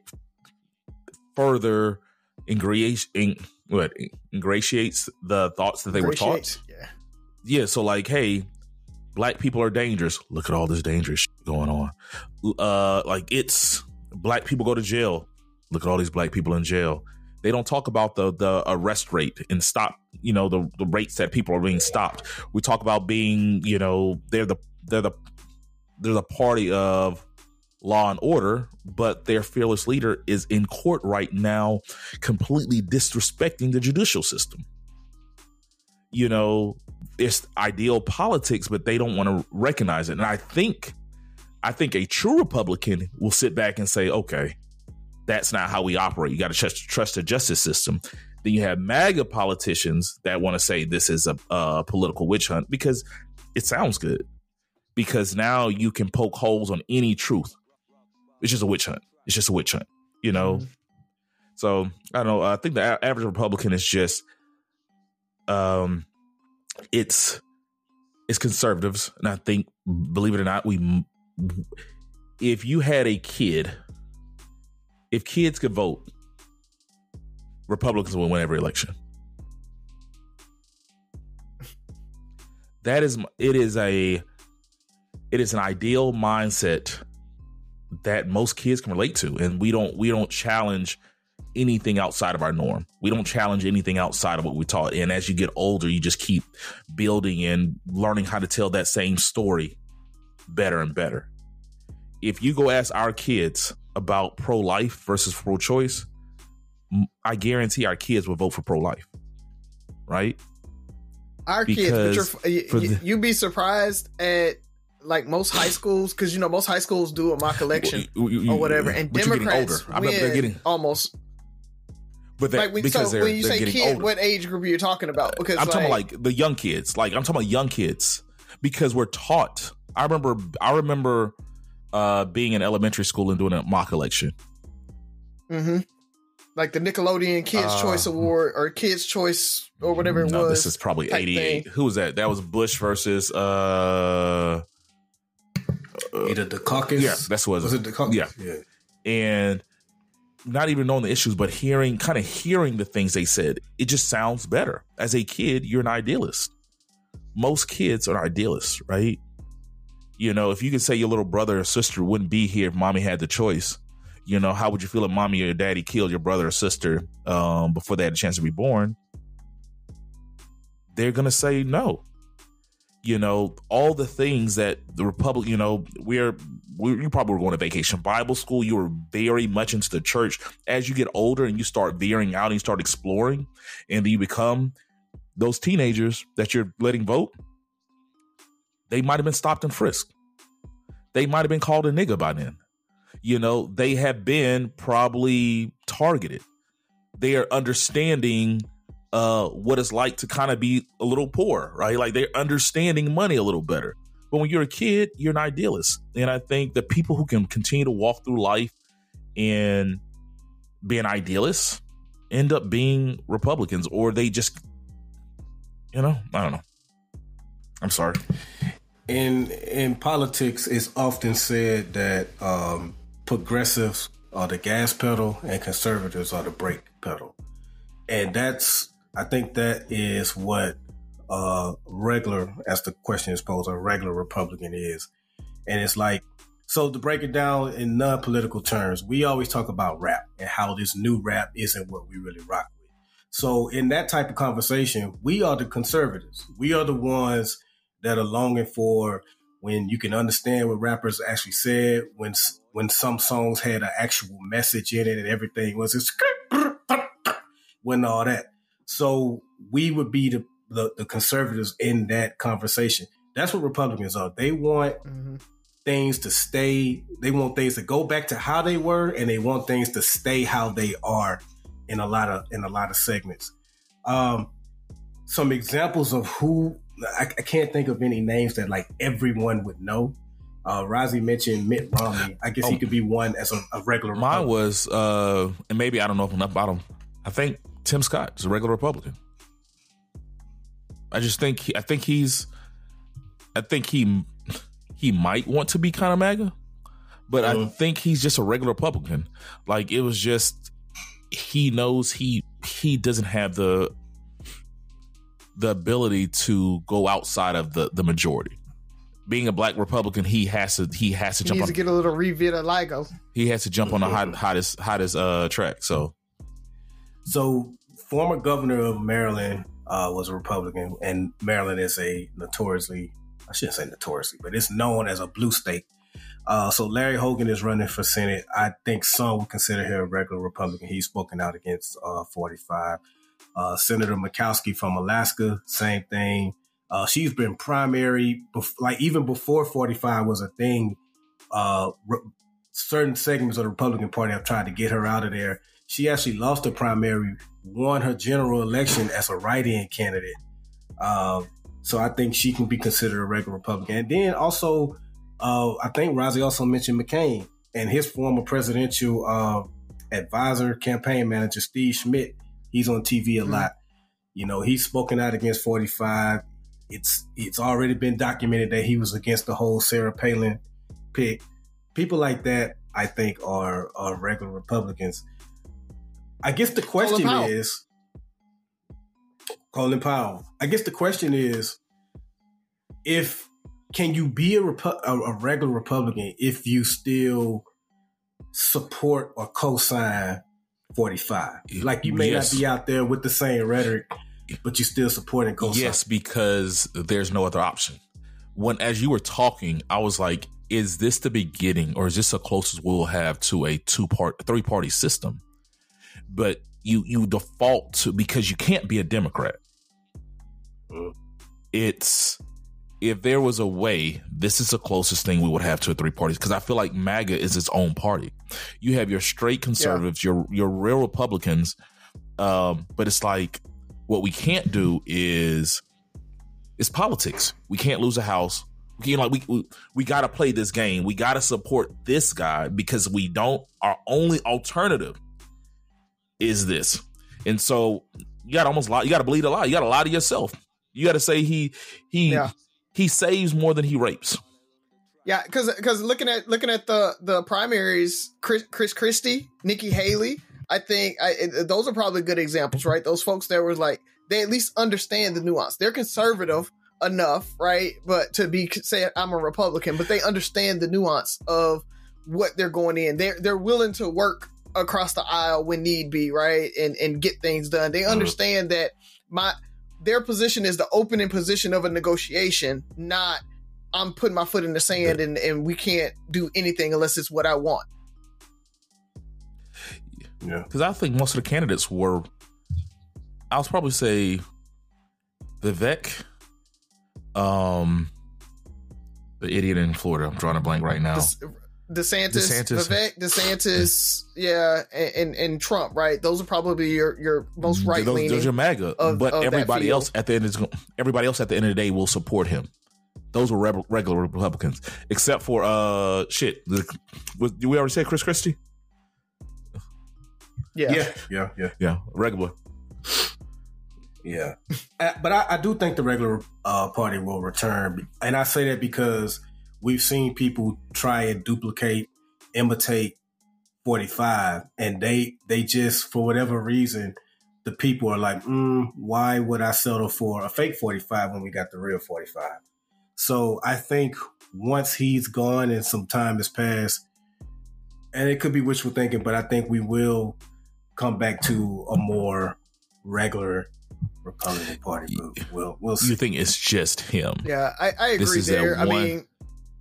further ingratiates what ingratiates the thoughts that they were taught. Yeah. Yeah. So like, hey, black people are dangerous. Look at all this dangerous shit going on. Uh, like it's black people go to jail. Look at all these black people in jail. They don't talk about the the arrest rate and stop, you know, the, the rates that people are being stopped. We talk about being, you know, they're the they're the they're the party of law and order, but their fearless leader is in court right now, completely disrespecting the judicial system. You know, it's ideal politics, but they don't want to recognize it. And I think, I think a true Republican will sit back and say, okay, that's not how we operate. You got to trust, trust the justice system. Then you have MAGA politicians that want to say this is a, a political witch hunt because it sounds good. Because now you can poke holes on any truth. It's just a witch hunt. It's just a witch hunt, you know? Mm-hmm. So, I don't know. I think the a- average Republican is just, um, it's, it's conservatives. And I think, believe it or not, we, if you had a kid, if kids could vote, Republicans will win every election. That is, it is a, it is an ideal mindset that most kids can relate to. And we don't, we don't challenge anything outside of our norm. We don't challenge anything outside of what we taught. And as you get older, you just keep building and learning how to tell that same story better and better. If you go ask our kids about pro-life versus pro-choice, I guarantee our kids will vote for pro-life. Right? Our because kids, but you're, you, the, you'd be surprised at like most high schools, because you know most high schools do a mock election well, you, you, or whatever, and Democrats win they're getting, almost. But they, like when, because so when you say kid, older. What age group are you talking about? Because I'm like, talking about like the young kids. Like I'm talking about young kids because we're taught. I remember. I remember uh, being in elementary school and doing a mock election. Mm-hmm. Like the Nickelodeon Kids uh, Choice Award or Kids Choice or whatever it no, was. This is probably eighty-eight. Thing. Who was that? That was Bush versus. Uh, Either the caucus. Yeah, that's what it was. Was it the caucus? Yeah. yeah. And not even knowing the issues, but hearing, kind of hearing the things they said, it just sounds better. As a kid, you're an idealist. Most kids are idealists, right? You know, if you could say your little brother or sister wouldn't be here if mommy had the choice, you know, how would you feel if mommy or daddy killed your brother or sister um, before they had a chance to be born? They're going to say no. You know, all the things that the Republic, you know, we're, we you probably were going to vacation Bible school. You were very much into the church. As you get older and you start veering out and you start exploring and then you become those teenagers that you're letting vote, they might have been stopped and frisked. They might have been called a nigga by then. You know, they have been probably targeted. They are understanding uh, what it's like to kind of be a little poor, right? Like they're understanding money a little better. But when you're a kid, you're an idealist. And I think the people who can continue to walk through life and be an idealist end up being Republicans, or they just, you know, I don't know. I'm sorry. In in politics, it's often said that um, progressives are the gas pedal and conservatives are the brake pedal. And that's, I think that is what uh, regular, as the question is posed, a regular Republican is. And it's like So to break it down in non-political terms, we always talk about rap and how this new rap isn't what we really rock with. So in that type of conversation, we are the conservatives. We are the ones that are longing for when you can understand what rappers actually said, when when some songs had an actual message in it and everything was just when all that. So we would be the, the, the conservatives in that conversation. That's what Republicans are. They want mm-hmm. things to stay. They want things to go back to how they were, and they want things to stay how they are in a lot of in a lot of segments. Um, some examples of who I, I can't think of any names that like everyone would know. Uh, Rozzy mentioned Mitt Romney. I guess oh, he could be one as a, a regular Mine Republican. was, uh, and maybe I don't know enough about him. I think Tim Scott is a regular Republican. I just think he, I think he's, I think he he might want to be kind of MAGA, but mm-hmm. I think he's just a regular Republican. Like it was just he knows he he doesn't have the the ability to go outside of the the majority. Being a black Republican, he has to he has to he jump needs on to get a little revitiligo. He has to jump on the hot, hottest hottest uh track. So, so former governor of Maryland uh, was a Republican, and Maryland is a notoriously I shouldn't say notoriously, but it's known as a blue state. Uh, so Larry Hogan is running for Senate. I think some would consider him a regular Republican. He's spoken out against uh, forty-five. Uh, Senator Murkowski from Alaska, same thing. Uh, she's been primary, bef- like even before forty-five was a thing. Uh, re- certain segments of the Republican Party have tried to get her out of there. She actually lost the primary, won her general election as a write-in candidate. Uh, so I think she can be considered a regular Republican. And then also, uh, I think Rozzy also mentioned McCain and his former presidential uh, advisor, campaign manager, Steve Schmidt. He's on T V a mm-hmm. lot. You know, he's spoken out against forty-five. It's it's already been documented that he was against the whole Sarah Palin pick. People like that, I think, are, are regular Republicans. I guess the question Colin is... Colin Powell. I guess the question is, if can you be a, Repu- a, a regular Republican if you still support or co-sign forty-five? Like you may yes. not be out there with the same rhetoric, but you still support and co-sign. Yes, because there's no other option. When, as you were talking, I was like, is this the beginning or is this the closest we'll have to a two-part, three-party system? But you, you default to, because you can't be a Democrat. Mm. It's, if there was a way, this is the closest thing we would have to a three parties, because I feel like MAGA is its own party. You have your straight conservatives, yeah. your your real Republicans, um, but it's like what we can't do is it's politics. We can't lose a house. We can't, like we we, we got to play this game. We got to support this guy because we don't. Our only alternative is this, and so you got to almost lie. You got to believe a lie. You got to lie to yourself. You got to say he he. Yeah. He saves more than he rapes. Yeah, because because looking at looking at the the primaries, Chris, Chris Christie, Nikki Haley, I think I, it, those are probably good examples, right? Those folks that were like, they at least understand the nuance. They're conservative enough, right? But to be say I'm a Republican, but they understand the nuance of what they're going in. They're they're willing to work across the aisle when need be, right? And and get things done. They understand mm-hmm. that my. Their position is the opening position of a negotiation, not I'm putting my foot in the sand and, and we can't do anything unless it's what I want. Yeah. Because I think most of the candidates were, I'll probably say Vivek, um, the idiot in Florida. I'm drawing a blank right now. DeSantis, DeSantis, Vivek, DeSantis, yeah, and, and and Trump, right? Those are probably your your most right leaning. Those, those are MAGA, of, but of everybody else at the end is everybody else at the end of the day will support him. Those were re- regular Republicans, except for uh shit. The, was, did we already say Chris Christie? Yeah, yeah, yeah, yeah, yeah. Regular. Yeah, but I, I do think the regular uh, party will return, and I say that because we've seen people try and duplicate, imitate forty-five, and they they just, for whatever reason, the people are like, mm, why would I settle for a fake forty-five when we got the real forty-five? So I think once he's gone and some time has passed, and it could be wishful thinking, but I think we will come back to a more regular Republican Party move. We'll, we'll see. You think it's just him? Yeah, I, I agree there. I one... mean,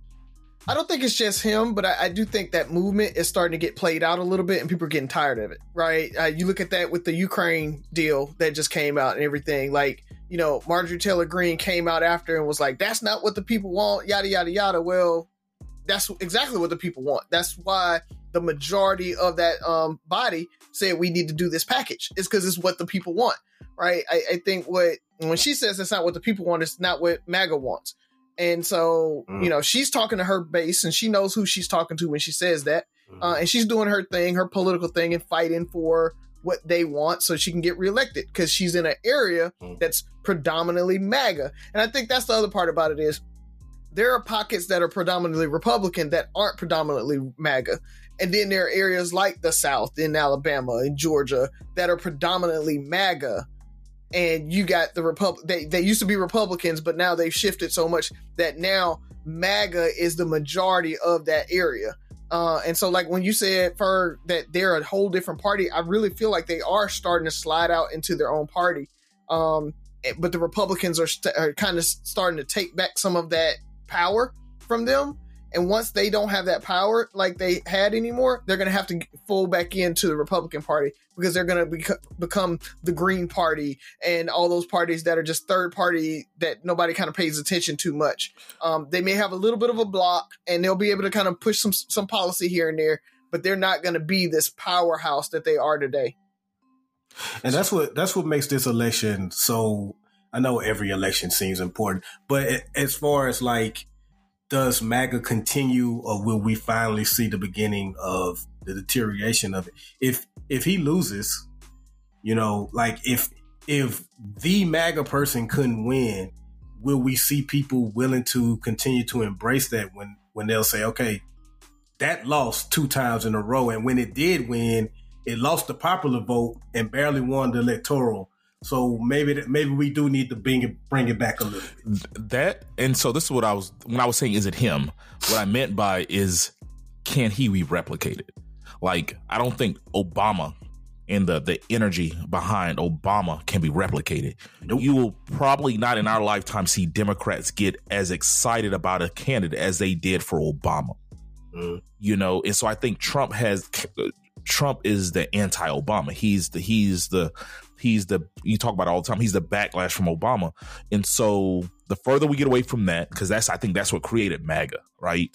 I don't think it's just him, but I, I do think that movement is starting to get played out a little bit and people are getting tired of it, right? Uh, you look at that with the Ukraine deal that just came out and everything. Like, you know, Marjorie Taylor Greene came out after and was like, that's not what the people want, yada, yada, yada. Well, that's exactly what the people want. That's why the majority of that um, body said we need to do this package. It's because it's what the people want, right? I, I think what when she says it's not what the people want, it's not what MAGA wants. And so, mm. you know, she's talking to her base and she knows who she's talking to when she says that. Mm. Uh, and she's doing her thing, her political thing, and fighting for what they want so she can get reelected because she's in an area mm. that's predominantly MAGA. And I think that's the other part about it is there are pockets that are predominantly Republican that aren't predominantly MAGA. And then there are areas like the South in Alabama and Georgia that are predominantly MAGA. And you got the Republic, they, they used to be Republicans, but now they've shifted so much that now MAGA is the majority of that area. Uh, and so like when you said, Ferg, that they're a whole different party, I really feel like they are starting to slide out into their own party. Um, but the Republicans are, st- are kind of starting to take back some of that power from them. And once they don't have that power like they had anymore, they're going to have to fall back into the Republican Party because they're going to bec- become the Green Party and all those parties that are just third party that nobody kind of pays attention to much. Um, they may have a little bit of a block and they'll be able to kind of push some some policy here and there, but they're not going to be this powerhouse that they are today. And that's what that's what makes this election so. I know every election seems important, but as far as like, does MAGA continue or will we finally see the beginning of the deterioration of it? If if he loses, you know, like if if the MAGA person couldn't win, will we see people willing to continue to embrace that when, when they'll say, okay, that lost two times in a row. And when it did win, it lost the popular vote and barely won the electoral. So maybe that, maybe we do need to bring it bring it back a little bit. That and so this is what I was when I was saying, is it him? What I meant by is, can he be replicated? Like, I don't think Obama and the the energy behind Obama can be replicated. Nope. You will probably not in our lifetime see Democrats get as excited about a candidate as they did for Obama. Mm. You know, and so I think Trump has Trump is the anti-Obama. He's the he's the He's the, you talk about it all the time, he's the backlash from Obama. And so the further we get away from that, because that's, I think that's what created MAGA, right?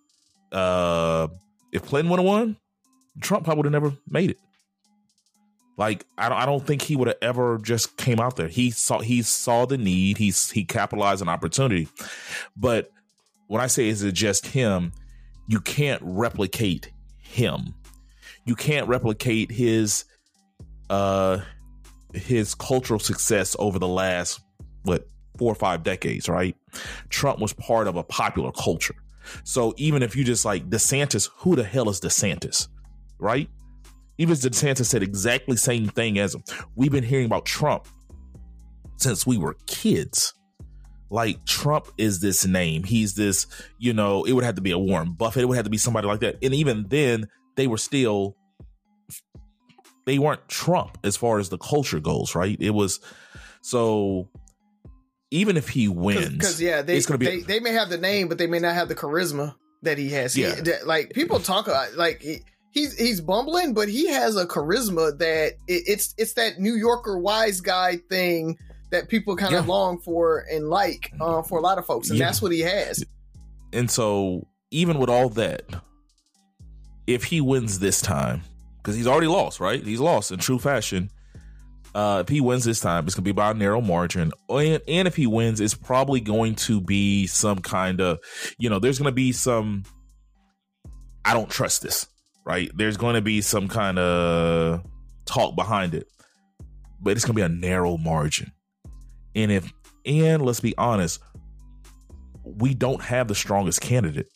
Uh, if Clinton would have won, Trump probably would have never made it. Like, I don't, I don't think he would have ever just came out there. He saw, he saw the need. He's, he capitalized on opportunity. But when I say, is it just him? You can't replicate him. You can't replicate his, uh, his cultural success over the last, what, four or five decades, right? Trump was part of a popular culture. So even if you just like DeSantis, who the hell is DeSantis, right? Even if DeSantis said exactly the same thing as him. We've been hearing about Trump since we were kids. Like, Trump is this name. He's this, you know, it would have to be a Warren Buffett. It would have to be somebody like that. And even then, they were still... They weren't Trump as far as the culture goes, right? It was so. Even if he wins, because yeah, they, it's gonna be they, they may have the name, but they may not have the charisma that he has. Yeah, he, like people talk about, like he, he's he's bumbling, but he has a charisma that it, it's it's that New Yorker wise guy thing that people kind of yeah. long for and like uh, for a lot of folks, and yeah. that's what he has. And so, even with all that, if he wins this time. Because he's already lost, right? He's lost in true fashion. Uh, if he wins this time, it's going to be by a narrow margin. And, and if he wins, it's probably going to be some kind of, you know, there's going to be some, I don't trust this, right? There's going to be some kind of talk behind it. But it's going to be a narrow margin. And if, and let's be honest, we don't have the strongest candidate.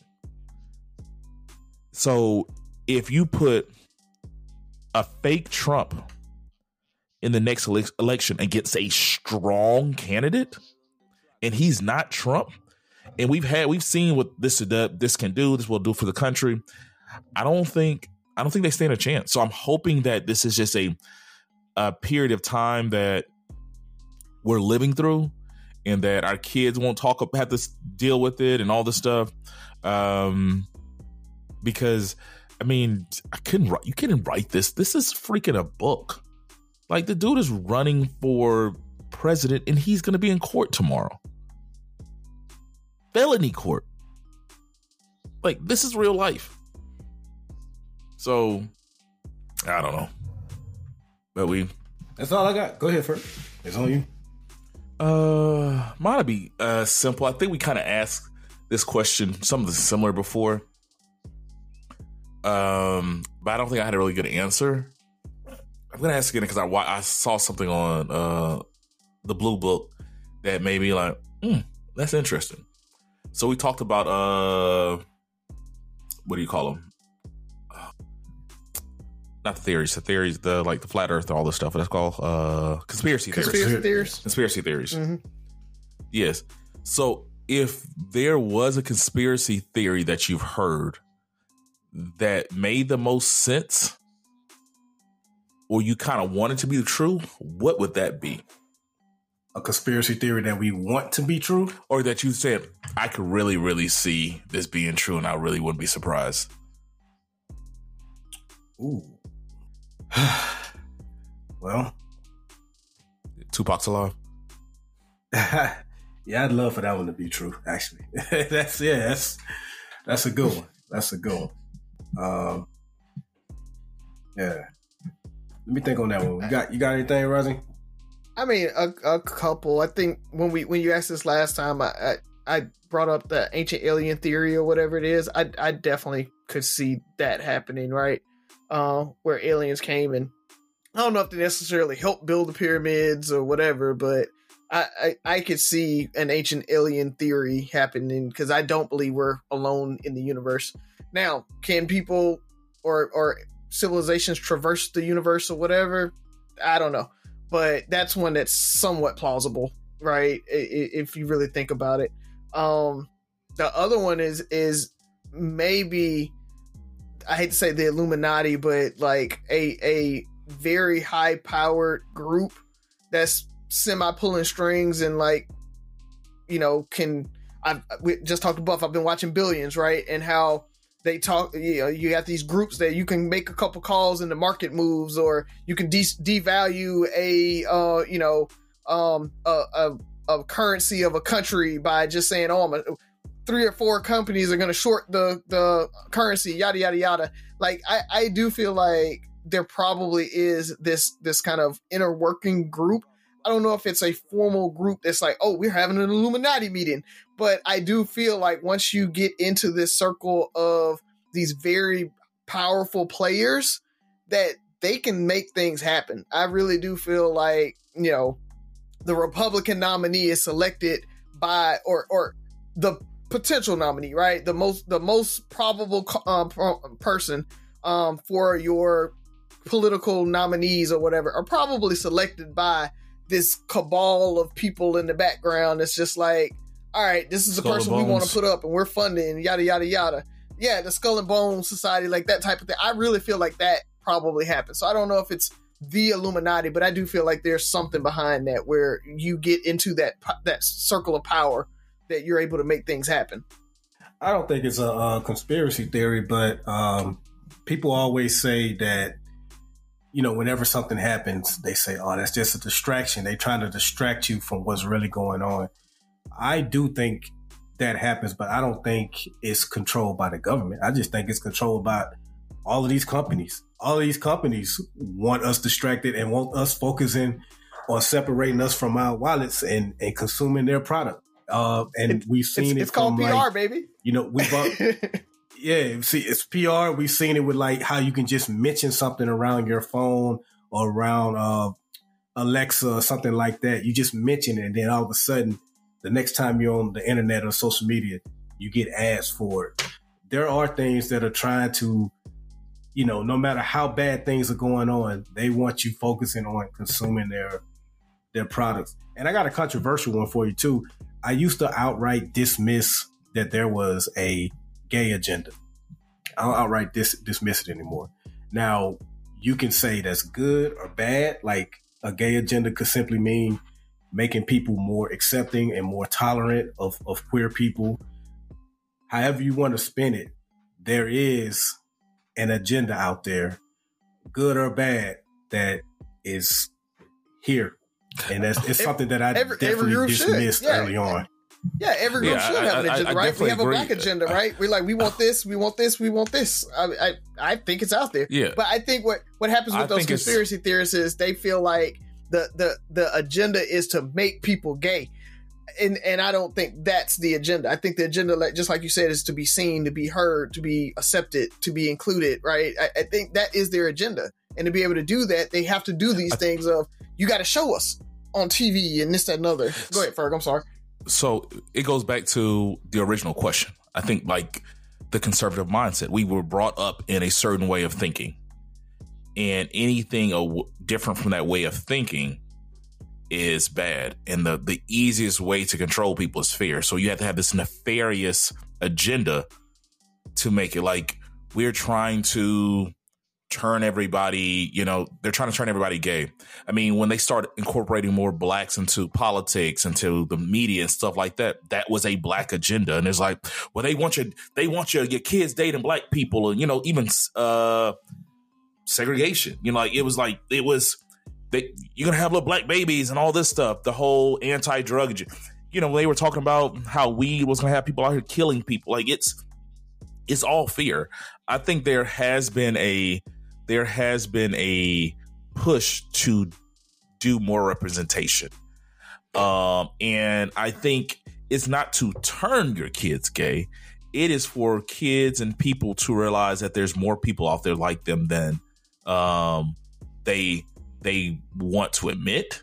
So if you put a fake Trump in the next ele- election against a strong candidate, and he's not Trump, and we've had we've seen what this this can do. This will do for the country. I don't think I don't think they stand a chance. So I'm hoping that this is just a a period of time that we're living through, and that our kids won't talk have to deal with it and all this stuff. Um, because I mean, I couldn't write. You couldn't write this. This is freaking a book. Like, the dude is running for president, and he's going to be in court tomorrow. Felony court. Like, this is real life. So, I don't know. But we. That's all I got. Go ahead, first. It's on you. Uh, might be uh simple. I think we kind of asked this question, something similar before. Um, but I don't think I had a really good answer. I'm gonna ask again because I I saw something on uh the Blue Book that made me like, hmm, that's interesting. So we talked about uh, what do you call them? Uh, not the theories, the theories, the like the flat Earth and all this stuff. What that's called? Uh, conspiracy theories. Conspiracy theories. Conspiracy theories. Mm-hmm. Yes. So if there was a conspiracy theory that you've heard that made the most sense, or you kind of wanted to be true, what would that be? A conspiracy theory that we want to be true? Or that you said, I could really, really see this being true and I really wouldn't be surprised. Ooh. Well. Tupac's alive? Yeah, I'd love for that one to be true, actually. that's, yeah, that's, that's a good one. That's a good one. Um, yeah. Let me think on that one. You got you got anything, Rosie? I mean, a, a couple. I think when we when you asked this last time, I, I I brought up the ancient alien theory or whatever it is. I I definitely could see that happening, right? Uh, where aliens came, and I don't know if they necessarily helped build the pyramids or whatever, but I I, I could see an ancient alien theory happening because I don't believe we're alone in the universe. Now, can people or or civilizations traverse the universe or whatever? I don't know, but that's one that's somewhat plausible, right? If you really think about it. Um, the other one is is maybe, I hate to say the Illuminati, but like a a very high powered group that's semi pulling strings and like, you know, can I've we just talked to Buff. I've been watching Billions, right? And how they talk, you know, you got these groups that you can make a couple calls and the market moves, or you can de- devalue a, uh, you know, um, a, a, a currency of a country by just saying, oh, I'm a, three or four companies are going to short the, the currency, yada, yada, yada. Like, I, I do feel like there probably is this, this kind of inner working group. I don't know if it's a formal group that's like, oh, we're having an Illuminati meeting. But I do feel like once you get into this circle of these very powerful players, that they can make things happen. I really do feel like, you know, the Republican nominee is selected by, or or the potential nominee, right? The most the most probable uh, person um, for your political nominees or whatever are probably selected by this cabal of people in the background. It's just like, all right, this is the person we want to put up and we're funding, yada, yada, yada. Yeah, the Skull and Bones Society, like that type of thing. I really feel like that probably happened. So I don't know if it's the Illuminati, but I do feel like there's something behind that where you get into that that circle of power that you're able to make things happen. I don't think it's a, a conspiracy theory, but um, people always say that, you know, whenever something happens, they say, oh, that's just a distraction. They're trying to distract you from what's really going on. I do think that happens, but I don't think it's controlled by the government. I just think it's controlled by all of these companies. All of these companies want us distracted and want us focusing on separating us from our wallets and, and consuming their product. Uh, and it, we've seen it's, it. It's called P R, like, baby. You know, we've yeah, see, it's P R. We've seen it with like how you can just mention something around your phone or around uh, Alexa or something like that. You just mention it, and then all of a sudden, the next time you're on the internet or social media, you get ads for it. There are things that are trying to, you know, no matter how bad things are going on, they want you focusing on consuming their their products. And I got a controversial one for you too. I used to outright dismiss that there was a gay agenda. I don't outright dis- dismiss it anymore. Now, you can say that's good or bad. Like, a gay agenda could simply mean making people more accepting and more tolerant of, of queer people. However you want to spin it, there is an agenda out there, good or bad, that is here. And that's it's something that I every, definitely every dismissed yeah. early on. Yeah, every group yeah, should I, have an I, agenda, I, I right? We have agree. a black agenda, right? We're like, we want this, we want this, we want this. I, I, I think it's out there. Yeah. But I think what, what happens with I those conspiracy theorists is they feel like the, the, the agenda is to make people gay. And and I don't think that's the agenda. I think the agenda, like just like you said, is to be seen, to be heard, to be accepted, to be included, right? I, I think that is their agenda. And to be able to do that, they have to do these things of, you got to show us on T V and this, that, and other. Go ahead, Ferg, I'm sorry. So it goes back to the original question. I think like the conservative mindset, we were brought up in a certain way of thinking, and anything a- different from that way of thinking is bad. And the, the easiest way to control people is fear. So you have to have this nefarious agenda to make it like we're trying to turn everybody, you know, they're trying to turn everybody gay. I mean, when they started incorporating more blacks into politics, into the media and stuff like that, that was a black agenda. And it's like, well, they want you, they want you, your kids dating black people, and, you know, even uh, segregation, you know, like it was like, it was, they, you're going to have little black babies and all this stuff, the whole anti-drug, you know, they were talking about how weed was going to have people out here killing people. Like it's, it's all fear. I think there has been a, there has been a push to do more representation. Um, and I think it's not to turn your kids gay. It is for kids and people to realize that there's more people out there like them than um, they they want to admit.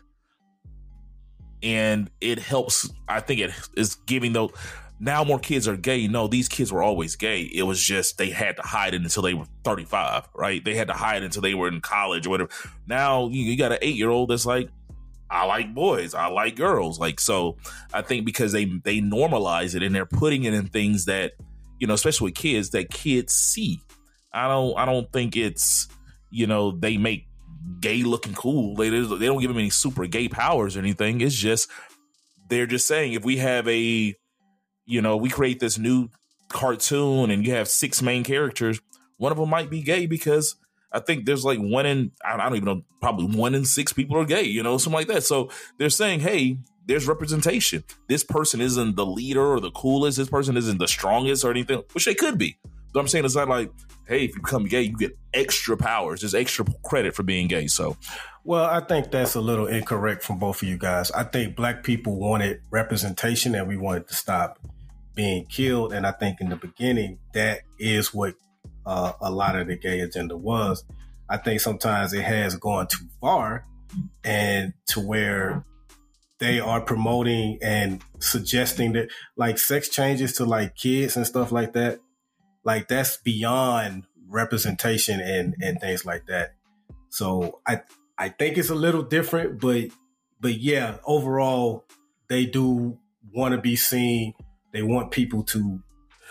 And it helps. I think it is giving those. Now more kids are gay. No, these kids were always gay. It was just they had to hide it until they were thirty-five, right? They had to hide it until they were in college or whatever. Now you, you got an eight-year-old that's like, I like boys, I like girls. Like, so I think because they they normalize it and they're putting it in things that, you know, especially with kids, that kids see. I don't I don't think it's, you know, they make gay looking cool. They, they don't give them any super gay powers or anything. It's just, they're just saying if we have a, you know, we create this new cartoon and you have six main characters, one of them might be gay because I think there's like one in, I don't even know, probably one in six people are gay, you know, something like that. So they're saying, hey, there's representation. This person isn't the leader or the coolest. This person isn't the strongest or anything, which they could be. But I'm saying it's not like, hey, if you become gay, you get extra powers. There's extra credit for being gay. So, well, I think that's a little incorrect from both of you guys. I think black people wanted representation and we wanted to stop being killed. And I think in the beginning, that is what uh, a lot of the gay agenda was. I think sometimes it has gone too far and to where they are promoting and suggesting that like sex changes to like kids and stuff like that. Like that's beyond representation and, and things like that. So I I think it's a little different, but but yeah, overall they do want to be seen. They want people to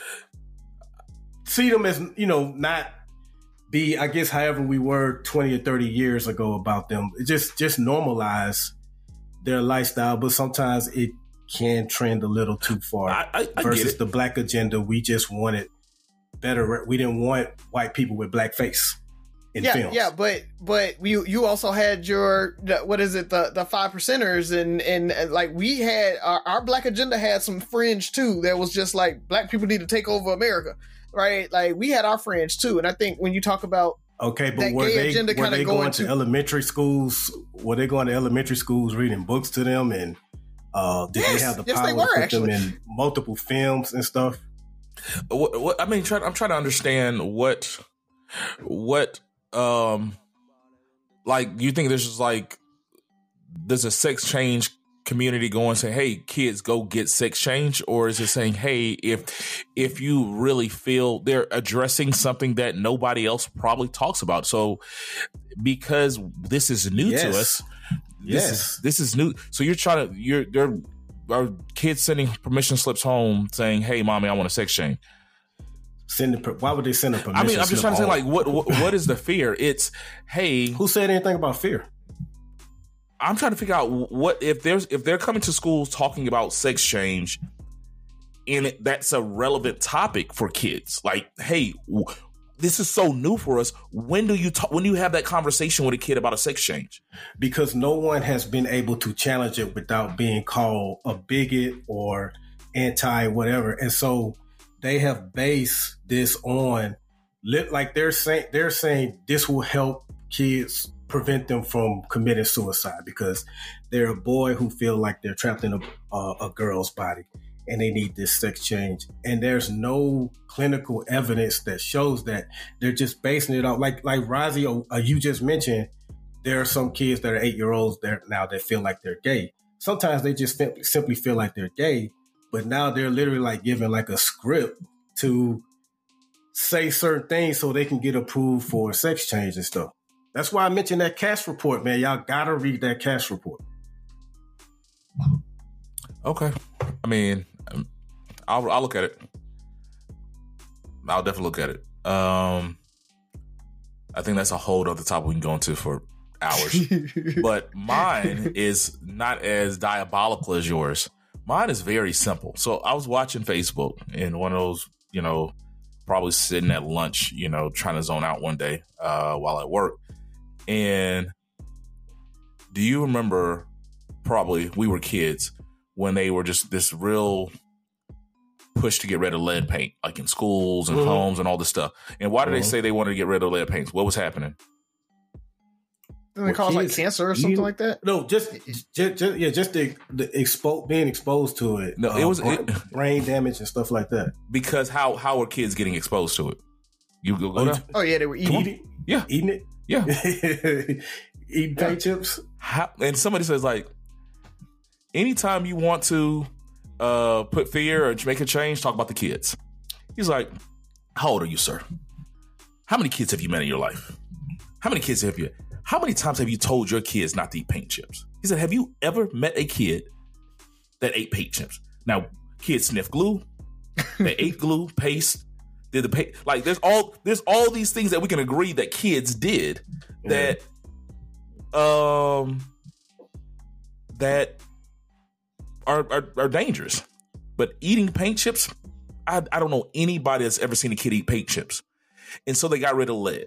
see them as, you know, not be, I guess, however we were twenty or thirty years ago about them. It just just normalize their lifestyle, but sometimes it can trend a little too far. I, I, I versus the black agenda, we just wanted better. We didn't want white people with black face in yeah, films. Yeah, but but you you also had your what is it the the five percenters and and, and like we had our, our black agenda had some fringe too. That was just like black people need to take over America, right? Like we had our fringe too. And I think when you talk about okay, but were they were they going to elementary schools? Were they going to elementary schools reading books to them? And uh, did yes, they have the yes, power they were, to put actually. them in multiple films and stuff? What, what I mean, try, I'm trying to understand what, what, um, like you think there's just like there's a sex change community going say, hey, kids, go get sex change, or is it saying, hey, if if you really feel they're addressing something that nobody else probably talks about, so because this is new yes. to us, this yes, is, this is new. So you're trying to you're they're are kids sending permission slips home saying, "Hey, mommy, I want a sex change"? Send the, why would they send a permission? I mean, I'm just trying to say, home? like, what, what what is the fear? It's, hey, who said anything about fear? I'm trying to figure out what if there's if they're coming to schools talking about sex change, and it, that's a relevant topic for kids. Like, hey, w- this is so new for us. When do you ta- when do you have that conversation with a kid about a sex change? Because no one has been able to challenge it without being called a bigot or anti whatever, and so they have based this on like they're saying they're saying this will help kids prevent them from committing suicide because they're a boy who feel like they're trapped in a, uh, a girl's body and they need this sex change. And there's no clinical evidence that shows that. They're just basing it off. Like, like Rozzy, uh, you just mentioned, there are some kids that are eight year olds there now that feel like they're gay. Sometimes they just simply, simply feel like they're gay, but now they're literally like given like a script to say certain things so they can get approved for sex change and stuff. That's why I mentioned that Cass report, man. Y'all gotta read that Cass report. Okay. I mean, I'll, I'll look at it. I'll definitely look at it. Um, I think that's a whole other topic we can go into for hours. But mine is not as diabolical as yours. Mine is very simple. So I was watching Facebook in one of those, you know, probably sitting at lunch, you know, trying to zone out one day uh, while at work. And do you remember, probably we were kids, when they were just this real push to get rid of lead paint, like in schools and mm-hmm. homes and all this stuff. And why did mm-hmm. they say they wanted to get rid of lead paints? What was happening? Didn't they cause like cancer or something you, like that? No, just, just, just yeah, just the, the expo- being exposed to it. No, it um, was it, brain damage and stuff like that. Because how how are kids getting exposed to it? You go, go down? Oh yeah, they were eating it. Yeah, eating it. Yeah, eating paint chips. How, and somebody says like, anytime you want to uh, put fear or make a change, talk about the kids. He's like, how old are you, sir? How many kids have you met in your life? How many kids have you? How many times have you told your kids not to eat paint chips? He said, have you ever met a kid that ate paint chips? Now, kids sniff glue. They ate glue, paste, did the paint. Like, there's all there's all these things that we can agree that kids did that, yeah. um, that are, are are dangerous. But eating paint chips, I, I don't know anybody that's ever seen a kid eat paint chips. And so they got rid of lead.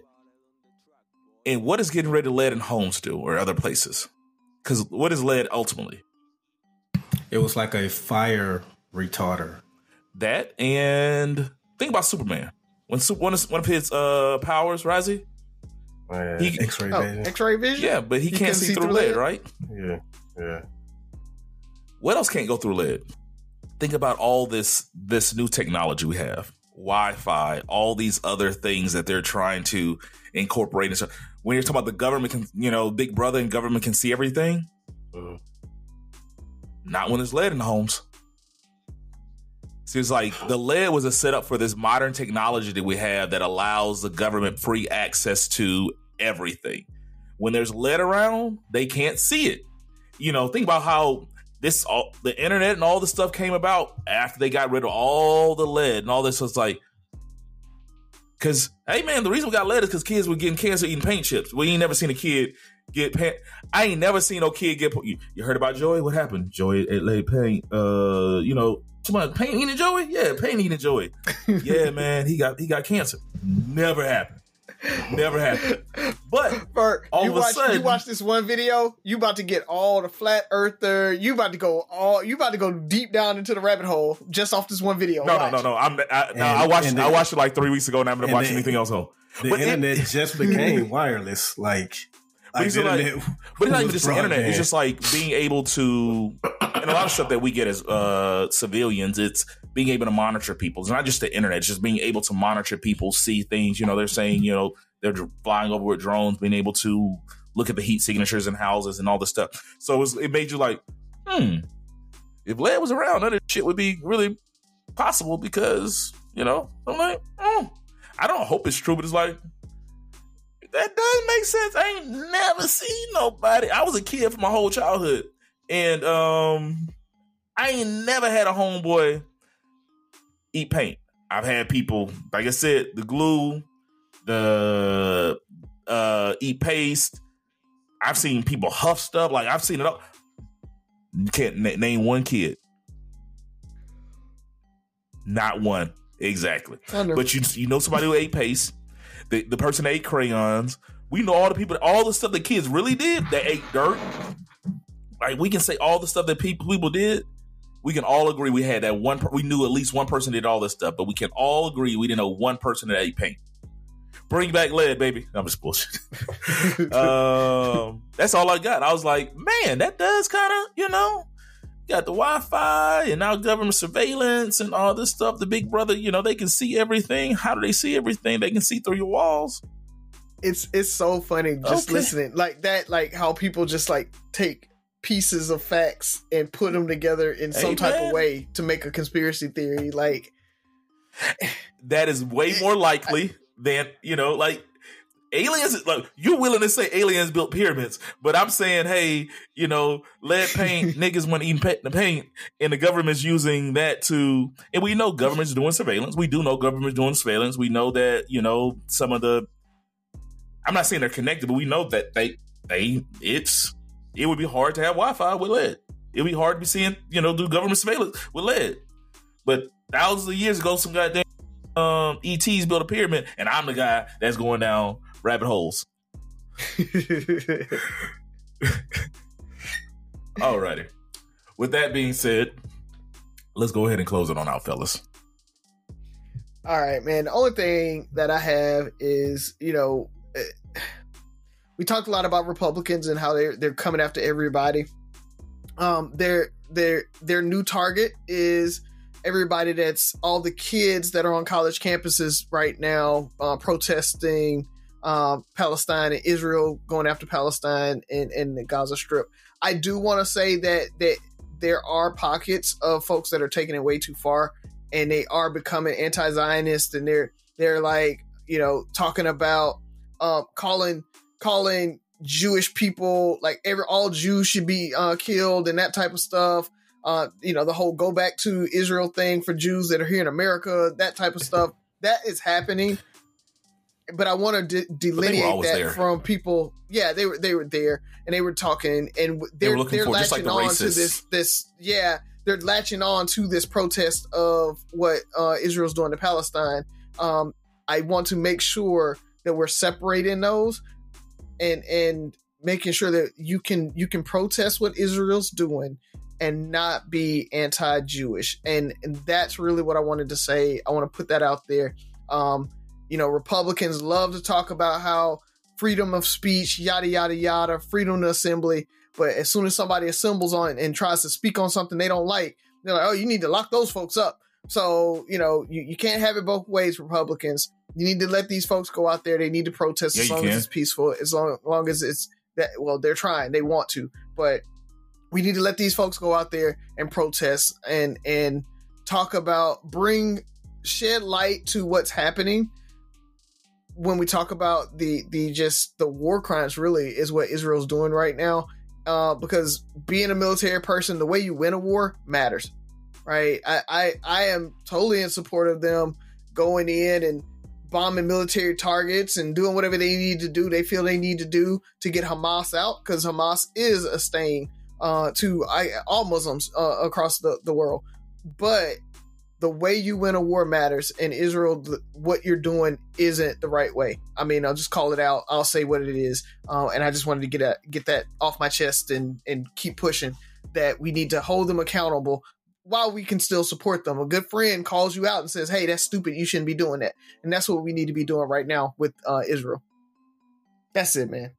And what does getting rid of lead in homes do or other places? Because what is lead ultimately? It was like a fire retarder. That, and think about Superman. When one of, one of his uh, powers, Rozzy, uh, he, X-ray oh, vision. X-ray vision? Yeah, but he, he can't see, see through, through lead, lead, right? Yeah, yeah. What else can't go through lead? Think about all this this new technology we have. Wi-Fi, all these other things that they're trying to incorporate. And so when you're talking about the government, can, you know, Big Brother and government can see everything. Uh, not when there's lead in the homes. So it's like the lead was a setup for this modern technology that we have that allows the government free access to everything. When there's lead around, they can't see it. You know, think about how this, all, the internet and all this stuff came about after they got rid of all the lead and all this. So it's like, because, hey, man, the reason we got lead is because kids were getting cancer eating paint chips. We ain't never seen a kid get paint. I ain't never seen no kid get, you, you heard about Joey? What happened? Joey ate lead paint, uh, you know, come on, paint eating Joey? Yeah, paint eating Joey. Yeah, man, he got he got cancer. Never happened. Never happened. But Bert, all you of a watch, sudden, you watch this one video, you about to get all the flat earther. You about to go all. You about to go deep down into the rabbit hole just off this one video. No, watch. no, no, no. I'm. I, and, no, I watched. The, I watched it like three weeks ago, and I haven't watched the, anything else on. The but internet it, just became wireless. Like, like, the like internet but it's not even just the internet. It's just like being able to, and a lot of stuff that we get as uh, civilians. It's being able to monitor people. It's not just the internet. It's just being able to monitor people, see things. You know, they're saying, you know, they're flying over with drones, being able to look at the heat signatures in houses and all this stuff. So it, was, it made you like, hmm, if lead was around, none of this shit would be really possible because, you know, I'm like, oh, I don't hope it's true, but it's like, that does make sense. I ain't never seen nobody. I was a kid for my whole childhood. And um, I ain't never had a homeboy eat paint. I've had people, like I said, the glue, the uh, eat paste. I've seen people huff stuff. Like I've seen it all. You can't na- name one kid. Not one. Exactly. But you you know somebody who ate paste. The, the person that ate crayons. We know all the people, all the stuff that kids really did. They ate dirt. Like we can say all the stuff that people, people did. We can all agree we had that one. We knew at least one person did all this stuff, but we can all agree we didn't know one person that ate paint. Bring back lead, baby. I'm just bullshit. um, that's all I got. I was like, man, that does kind of, you know, got the Wi-Fi and now government surveillance and all this stuff. The big brother, you know, they can see everything. How do they see everything? They can see through your walls. It's it's so funny just Okay. listening like that, like how people just like take pieces of facts and put them together in some Hey, type man. of way to make a conspiracy theory. Like That is way more likely than, you know, like aliens. Like you're willing to say aliens built pyramids, but I'm saying, hey, you know, lead paint, niggas want to eat pa- the paint, and the government's using that to. And we know government's doing surveillance. We do know government's doing surveillance. We know that, you know, some of the. I'm not saying they're connected, but we know that they they it's it would be hard to have Wi-Fi with lead. It'd be hard to be seeing, you know, do government surveillance with lead. But thousands of years ago, some goddamn um, E Ts built a pyramid, and I'm the guy that's going down rabbit holes. Alrighty. With that being said, let's go ahead and close it on out, fellas. all right, man. The only thing that I have is, you know, we talked a lot about Republicans and how they're they're coming after everybody. Um, their their their new target is everybody that's all the kids that are on college campuses right now, uh, protesting um, Palestine and Israel, going after Palestine and, and the Gaza Strip. I do want to say that that there are pockets of folks that are taking it way too far, and they are becoming anti-Zionist, and they're they're like, you know, talking about uh, calling calling Jewish people, like every all Jews should be uh, killed and that type of stuff. Uh, you know, the whole go back to Israel thing for Jews that are here in America, that type of stuff. That is happening. But I want to de- delineate that there. from people. Yeah, they were they were there and they were talking, and they're They were looking they're for, latching just like the on to racists. this this yeah they're latching on to this protest of what uh, Israel's doing to Palestine. Um, I want to make sure that we're separating those and and making sure that you can you can protest what Israel's doing and not be anti-Jewish. And, and that's really what I wanted to say. I want to put that out there. Um, you know, Republicans love to talk about how freedom of speech, yada, yada, yada, freedom to assembly. But as soon as somebody assembles on and tries to speak on something they don't like, they're like, oh, you need to lock those folks up. So, you know, you, you can't have it both ways, Republicans. You need to let these folks go out there. They need to protest Yeah, as you long can. as it's peaceful, as long, long as it's that, well, they're trying, they want to, but we need to let these folks go out there and protest and, and talk about, bring, shed light to what's happening. When we talk about the, the, just the war crimes really is what Israel's doing right now. Uh, because being a military person, the way you win a war matters, right? I, I, I am totally in support of them going in and bombing military targets and doing whatever they need to do, they feel they need to do to get Hamas out, because Hamas is a stain uh, to I, all Muslims uh, across the, the world. But the way you win a war matters, and Israel, th- what you're doing isn't the right way. I mean, I'll just call it out. I'll say what it is. Uh, and I just wanted to get a, get that off my chest and, and keep pushing that we need to hold them accountable while we can still support them. A good friend calls you out and says, hey, that's stupid. You shouldn't be doing that. And that's what we need to be doing right now with uh, Israel. That's it, man.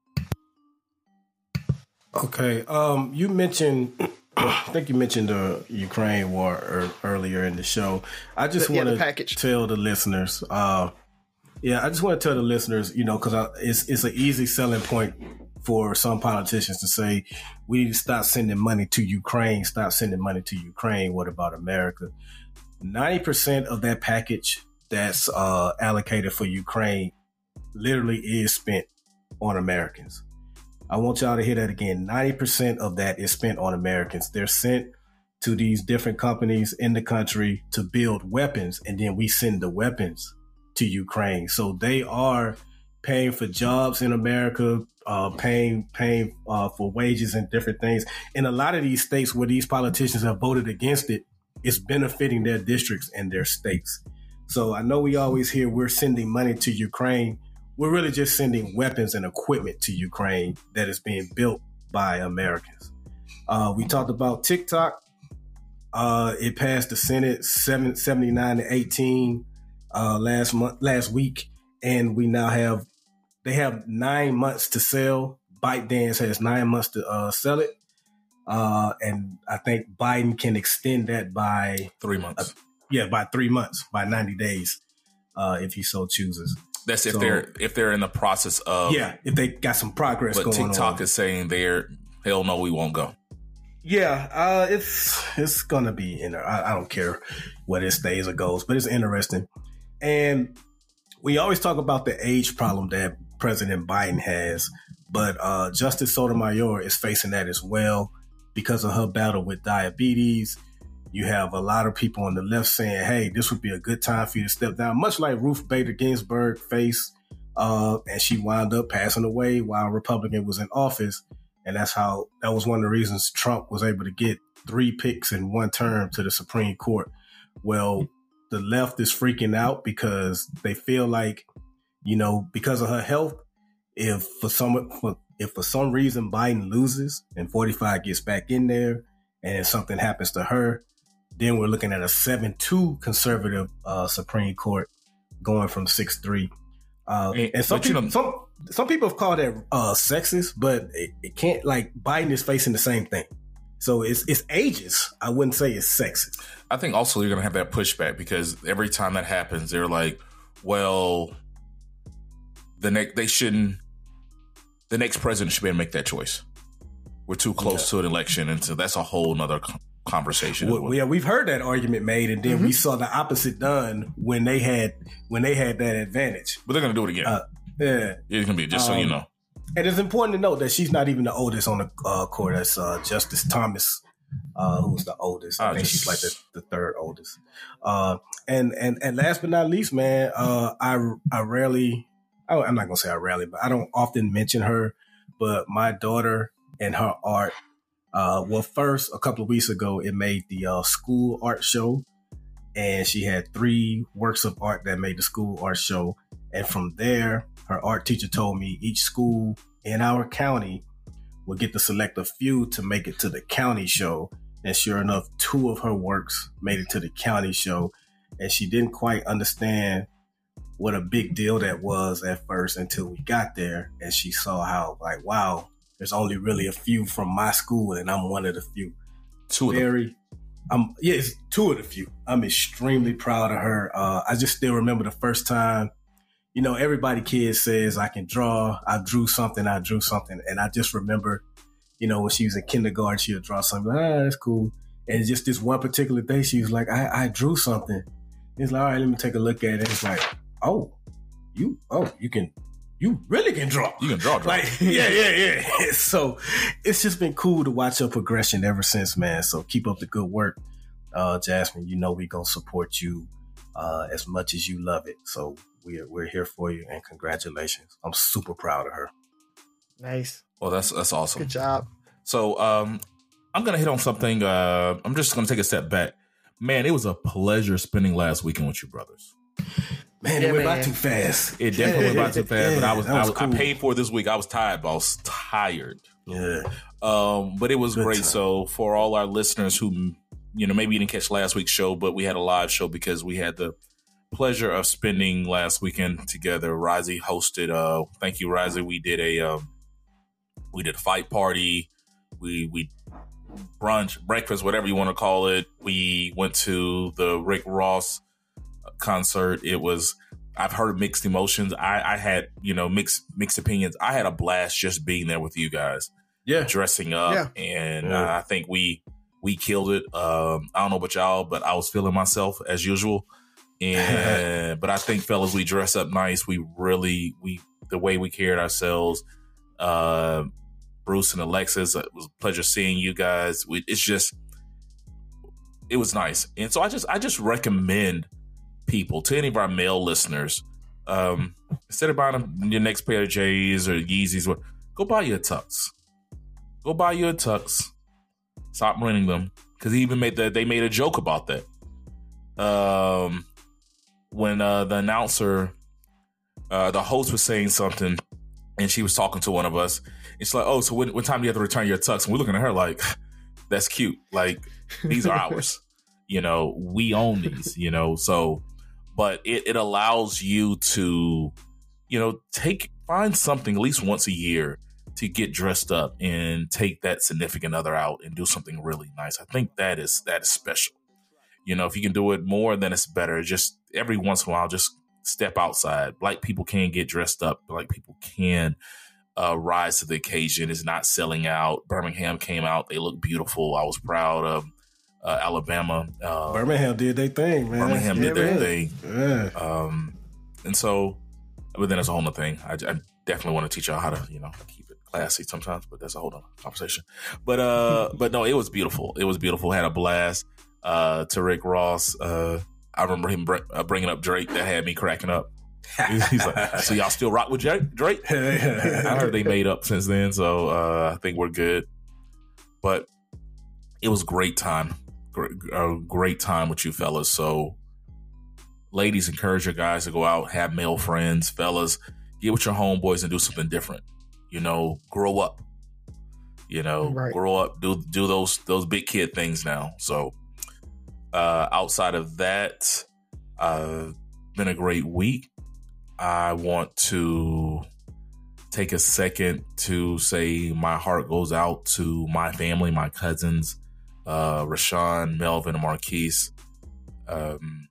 Okay. Um, you mentioned, I think you mentioned the Ukraine war er, earlier in the show. I just The- yeah, want the to package. tell the listeners, uh, yeah, I just want to tell the listeners, you know, because it's it's an easy selling point for some politicians to say we need to stop sending money to Ukraine, stop sending money to Ukraine. What about America? ninety percent of that package that's uh, allocated for Ukraine literally is spent on Americans. I want y'all to hear that again. ninety percent of that is spent on Americans. They're sent to these different companies in the country to build weapons, and then we send the weapons to Ukraine. So they are paying for jobs in America, uh, paying paying uh, for wages and different things. In a lot of these states where these politicians have voted against it, it's benefiting their districts and their states. So I know we always hear we're sending money to Ukraine. We're really just sending weapons and equipment to Ukraine that is being built by Americans. Uh, we talked about TikTok. Uh, it passed the Senate seven seventy-nine to eighteen uh, last month, last week, and we now have they have nine months to sell. ByteDance has nine months to uh, sell it, uh, and I think Biden can extend that by three months. Uh, yeah, by three months, by ninety days, uh, if he so chooses. That's if so, they're if they're in the process of yeah, if they got some progress but going on. But TikTok is saying they're hell no, we won't go. Yeah, uh, it's it's gonna be in there. I, I don't care whether it stays or goes, but it's interesting. And we always talk about the age problem that President Biden has, but uh, Justice Sotomayor is facing that as well because of her battle with diabetes. You have a lot of people on the left saying, "Hey, this would be a good time for you to step down," much like Ruth Bader Ginsburg faced, uh, and she wound up passing away while a Republican was in office. And that's how, that was one of the reasons Trump was able to get three picks in one term to the Supreme Court. Well, the left is freaking out because they feel like, you know, because of her health, if for some, if for some reason Biden loses and forty-five gets back in there and something happens to her, then we're looking at a seven two conservative uh, Supreme Court going from six three. Uh, and, and some people, you know, some some people have called that uh, sexist, but it, it can't. Like Biden is facing the same thing, so it's it's ageist. I wouldn't say it's sexist. I think also you're going to have that pushback because every time that happens, they're like, "Well, the next they shouldn't. The next president should be able to make that choice. We're too close yeah. to an election, and so that's a whole nother conversation." Well, yeah, we've heard that argument made, and then mm-hmm. we saw the opposite done when they had when they had that advantage. But they're going to do it again. Uh, yeah, it's going to be just um, so you know. And it's important to note that she's not even the oldest on the uh, court. That's uh, Justice Thomas, uh, who's the oldest. I, I think just... she's like the, the third oldest. Uh, and and and last but not least, man, uh, I I rarely, I, I'm not gonna say I rarely, but I don't often mention her. But my daughter and her art. Uh, well, first, a couple of weeks ago, it made the uh, school art show, and she had three works of art that made the school art show. And from there, her art teacher told me each school in our county will get to select a few to make it to the county show. And sure enough, two of her works made it to the county show. And she didn't quite understand what a big deal that was at first until we got there. And she saw how, like, wow, there's only really a few from my school, and I'm one of the few. Two of Very, them. I'm, yeah, it's two of the few. I'm extremely proud of her. Uh, I just still remember the first time, you know, everybody kid says, I can draw. I drew something. I drew something. And I just remember, you know, when she was in kindergarten, she would draw something. Like, ah, that's cool. And just this one particular day, she was like, I, I drew something. It's like, all right, let me take a look at it. It's like, oh, you, oh, you can, you really can draw. You can draw, draw. Like, yeah, yeah, yeah. So it's just been cool to watch her progression ever since, man. So keep up the good work. Uh, Jasmine, you know we're going to support you uh, as much as you love it. So we're, we're here for you, and congratulations. I'm super proud of her. Nice. Well, that's that's awesome. Good job. So um, I'm going to hit on something. Uh, I'm just going to take a step back. Man, it was a pleasure spending last weekend with you brothers. Man, yeah, it went man. by too fast. It definitely went by too fast, yeah, but I was, was I, was cool. I paid for it this week. I was tired, boss. Tired. Yeah. Um, but it was Good great. time. So for all our listeners who, you know, maybe you didn't catch last week's show, but we had a live show because we had the pleasure of spending last weekend together. Risey hosted. Uh, thank you, Risey. We did a um, we did a fight party. We we brunch, breakfast, whatever you want to call it. We went to the Rick Ross concert. It was. I've heard mixed emotions. I, I had, you know, mixed mixed opinions. I had a blast just being there with you guys. Yeah, dressing up, yeah. and yeah. Uh, I think we we killed it. Um, I don't know about y'all, but I was feeling myself as usual. And but I think, fellas, we dress up nice. We really we the way we carried ourselves. Uh, Bruce and Alexis, it was a pleasure seeing you guys. We, it's just it was nice. And so I just I just recommend people, to any of our male listeners, um, instead of buying your next pair of J's or Yeezys, go buy you a Tux. Go buy you a Tux. Stop renting them, because he even made the, they made a joke about that. Um, when uh, the announcer, uh, the host was saying something, and she was talking to one of us. It's like, oh, so when, what time do you have to return your Tux? And we're looking at her like, that's cute. Like, these are ours. You know, we own these, you know, so, but it, it allows you to, you know, take, find something at least once a year to get dressed up and take that significant other out and do something really nice. I think that is, that is special. You know, if you can do it more, then it's better. Just every once in a while, just step outside. Black people can get dressed up. Black people can uh, rise to the occasion. It's not selling out. Birmingham came out. They look beautiful. I was proud of uh, Alabama. Uh, Birmingham did their thing, man. Birmingham yeah, did their man. thing. Yeah. Um, and so, but then it's a whole nother thing. I, I definitely want to teach y'all how to, you know, keep it classy sometimes, but that's a whole other conversation. But, uh, but no, it was beautiful. It was beautiful. Had a blast. Uh, to Rick Ross, uh, I remember him br- uh, bringing up Drake. That had me cracking up. He's like, so y'all still rock with Drake? Drake? I heard they made up since then, so uh, I think we're good. But it was a great time. Great, a great time with you fellas. So ladies, encourage your guys to go out, have male friends. Fellas, get with your homeboys and do something different. You know, grow up. You know, right. grow up. Do do those those big kid things now. So uh, outside of that, uh, been a great week. I want to take a second to say my heart goes out to my family, my cousins, uh, Rashawn, Melvin, and Marquise. Um,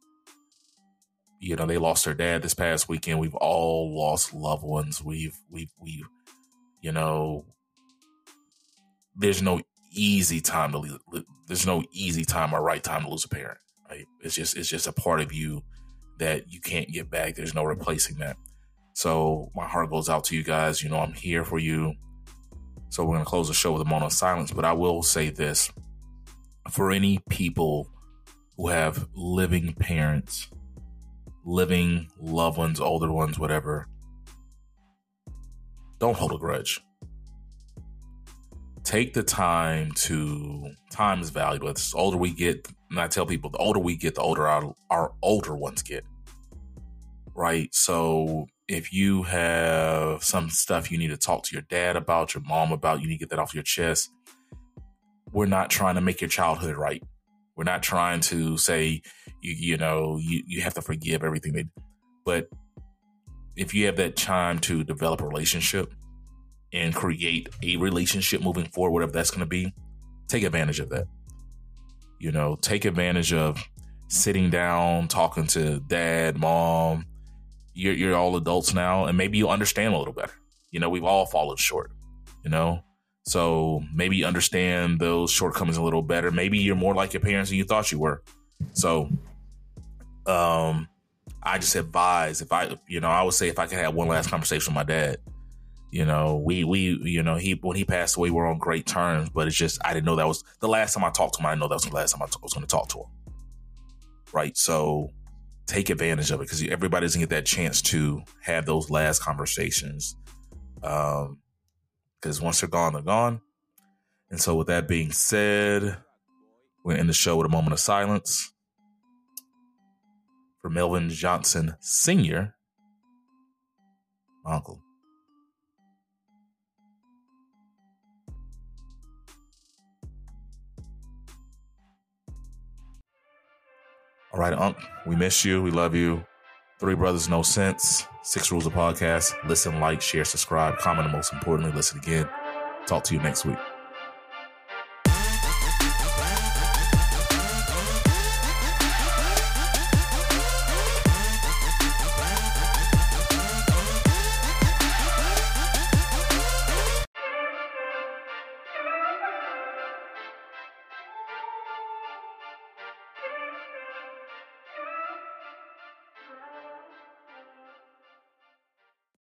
you know, they lost their dad this past weekend. We've all lost loved ones. We've, we've, we've, you know, there's no easy time to lose. There's no easy time or right time to lose a parent. Right? It's just, it's just a part of you that you can't get back. There's no replacing that. So my heart goes out to you guys. You know, I'm here for you. So we're going to close the show with a moment of silence. But I will say this. For any people who have living parents, living loved ones, older ones, whatever, don't hold a grudge. Take the time to, time is valuable. The older we get, and I tell people, the older we get, the older our, our older ones get. Right? So if you have some stuff you need to talk to your dad about, your mom about, you need to get that off your chest. We're not trying to make your childhood right. We're not trying to say, you, you know, you, you have to forgive everything they, but if you have that time to develop a relationship and create a relationship moving forward, whatever that's going to be, take advantage of that. You know, take advantage of sitting down, talking to dad, mom. You're, you're all adults now, and maybe you'll understand a little better. You know, we've all fallen short, you know? So maybe you understand those shortcomings a little better. Maybe you're more like your parents than you thought you were. So um, I just advise, if I, you know, I would say if I could have one last conversation with my dad, you know, we, we, you know, he, when he passed away, we're on great terms, but it's just, I didn't know that was the last time I talked to him. I didn't know that was the last time I t- was going to talk to him. Right. So take advantage of it, because everybody doesn't get that chance to have those last conversations. Um, because once they're gone, they're gone. And so with that being said, we're going to end the show with a moment of silence for Melvin Johnson Senior, my uncle. All right, Unc, we miss you. We love you. Three Brothers, No Sense. Six Rules of Podcast. Listen, like, share, subscribe, comment, and most importantly, listen again. Talk to you next week.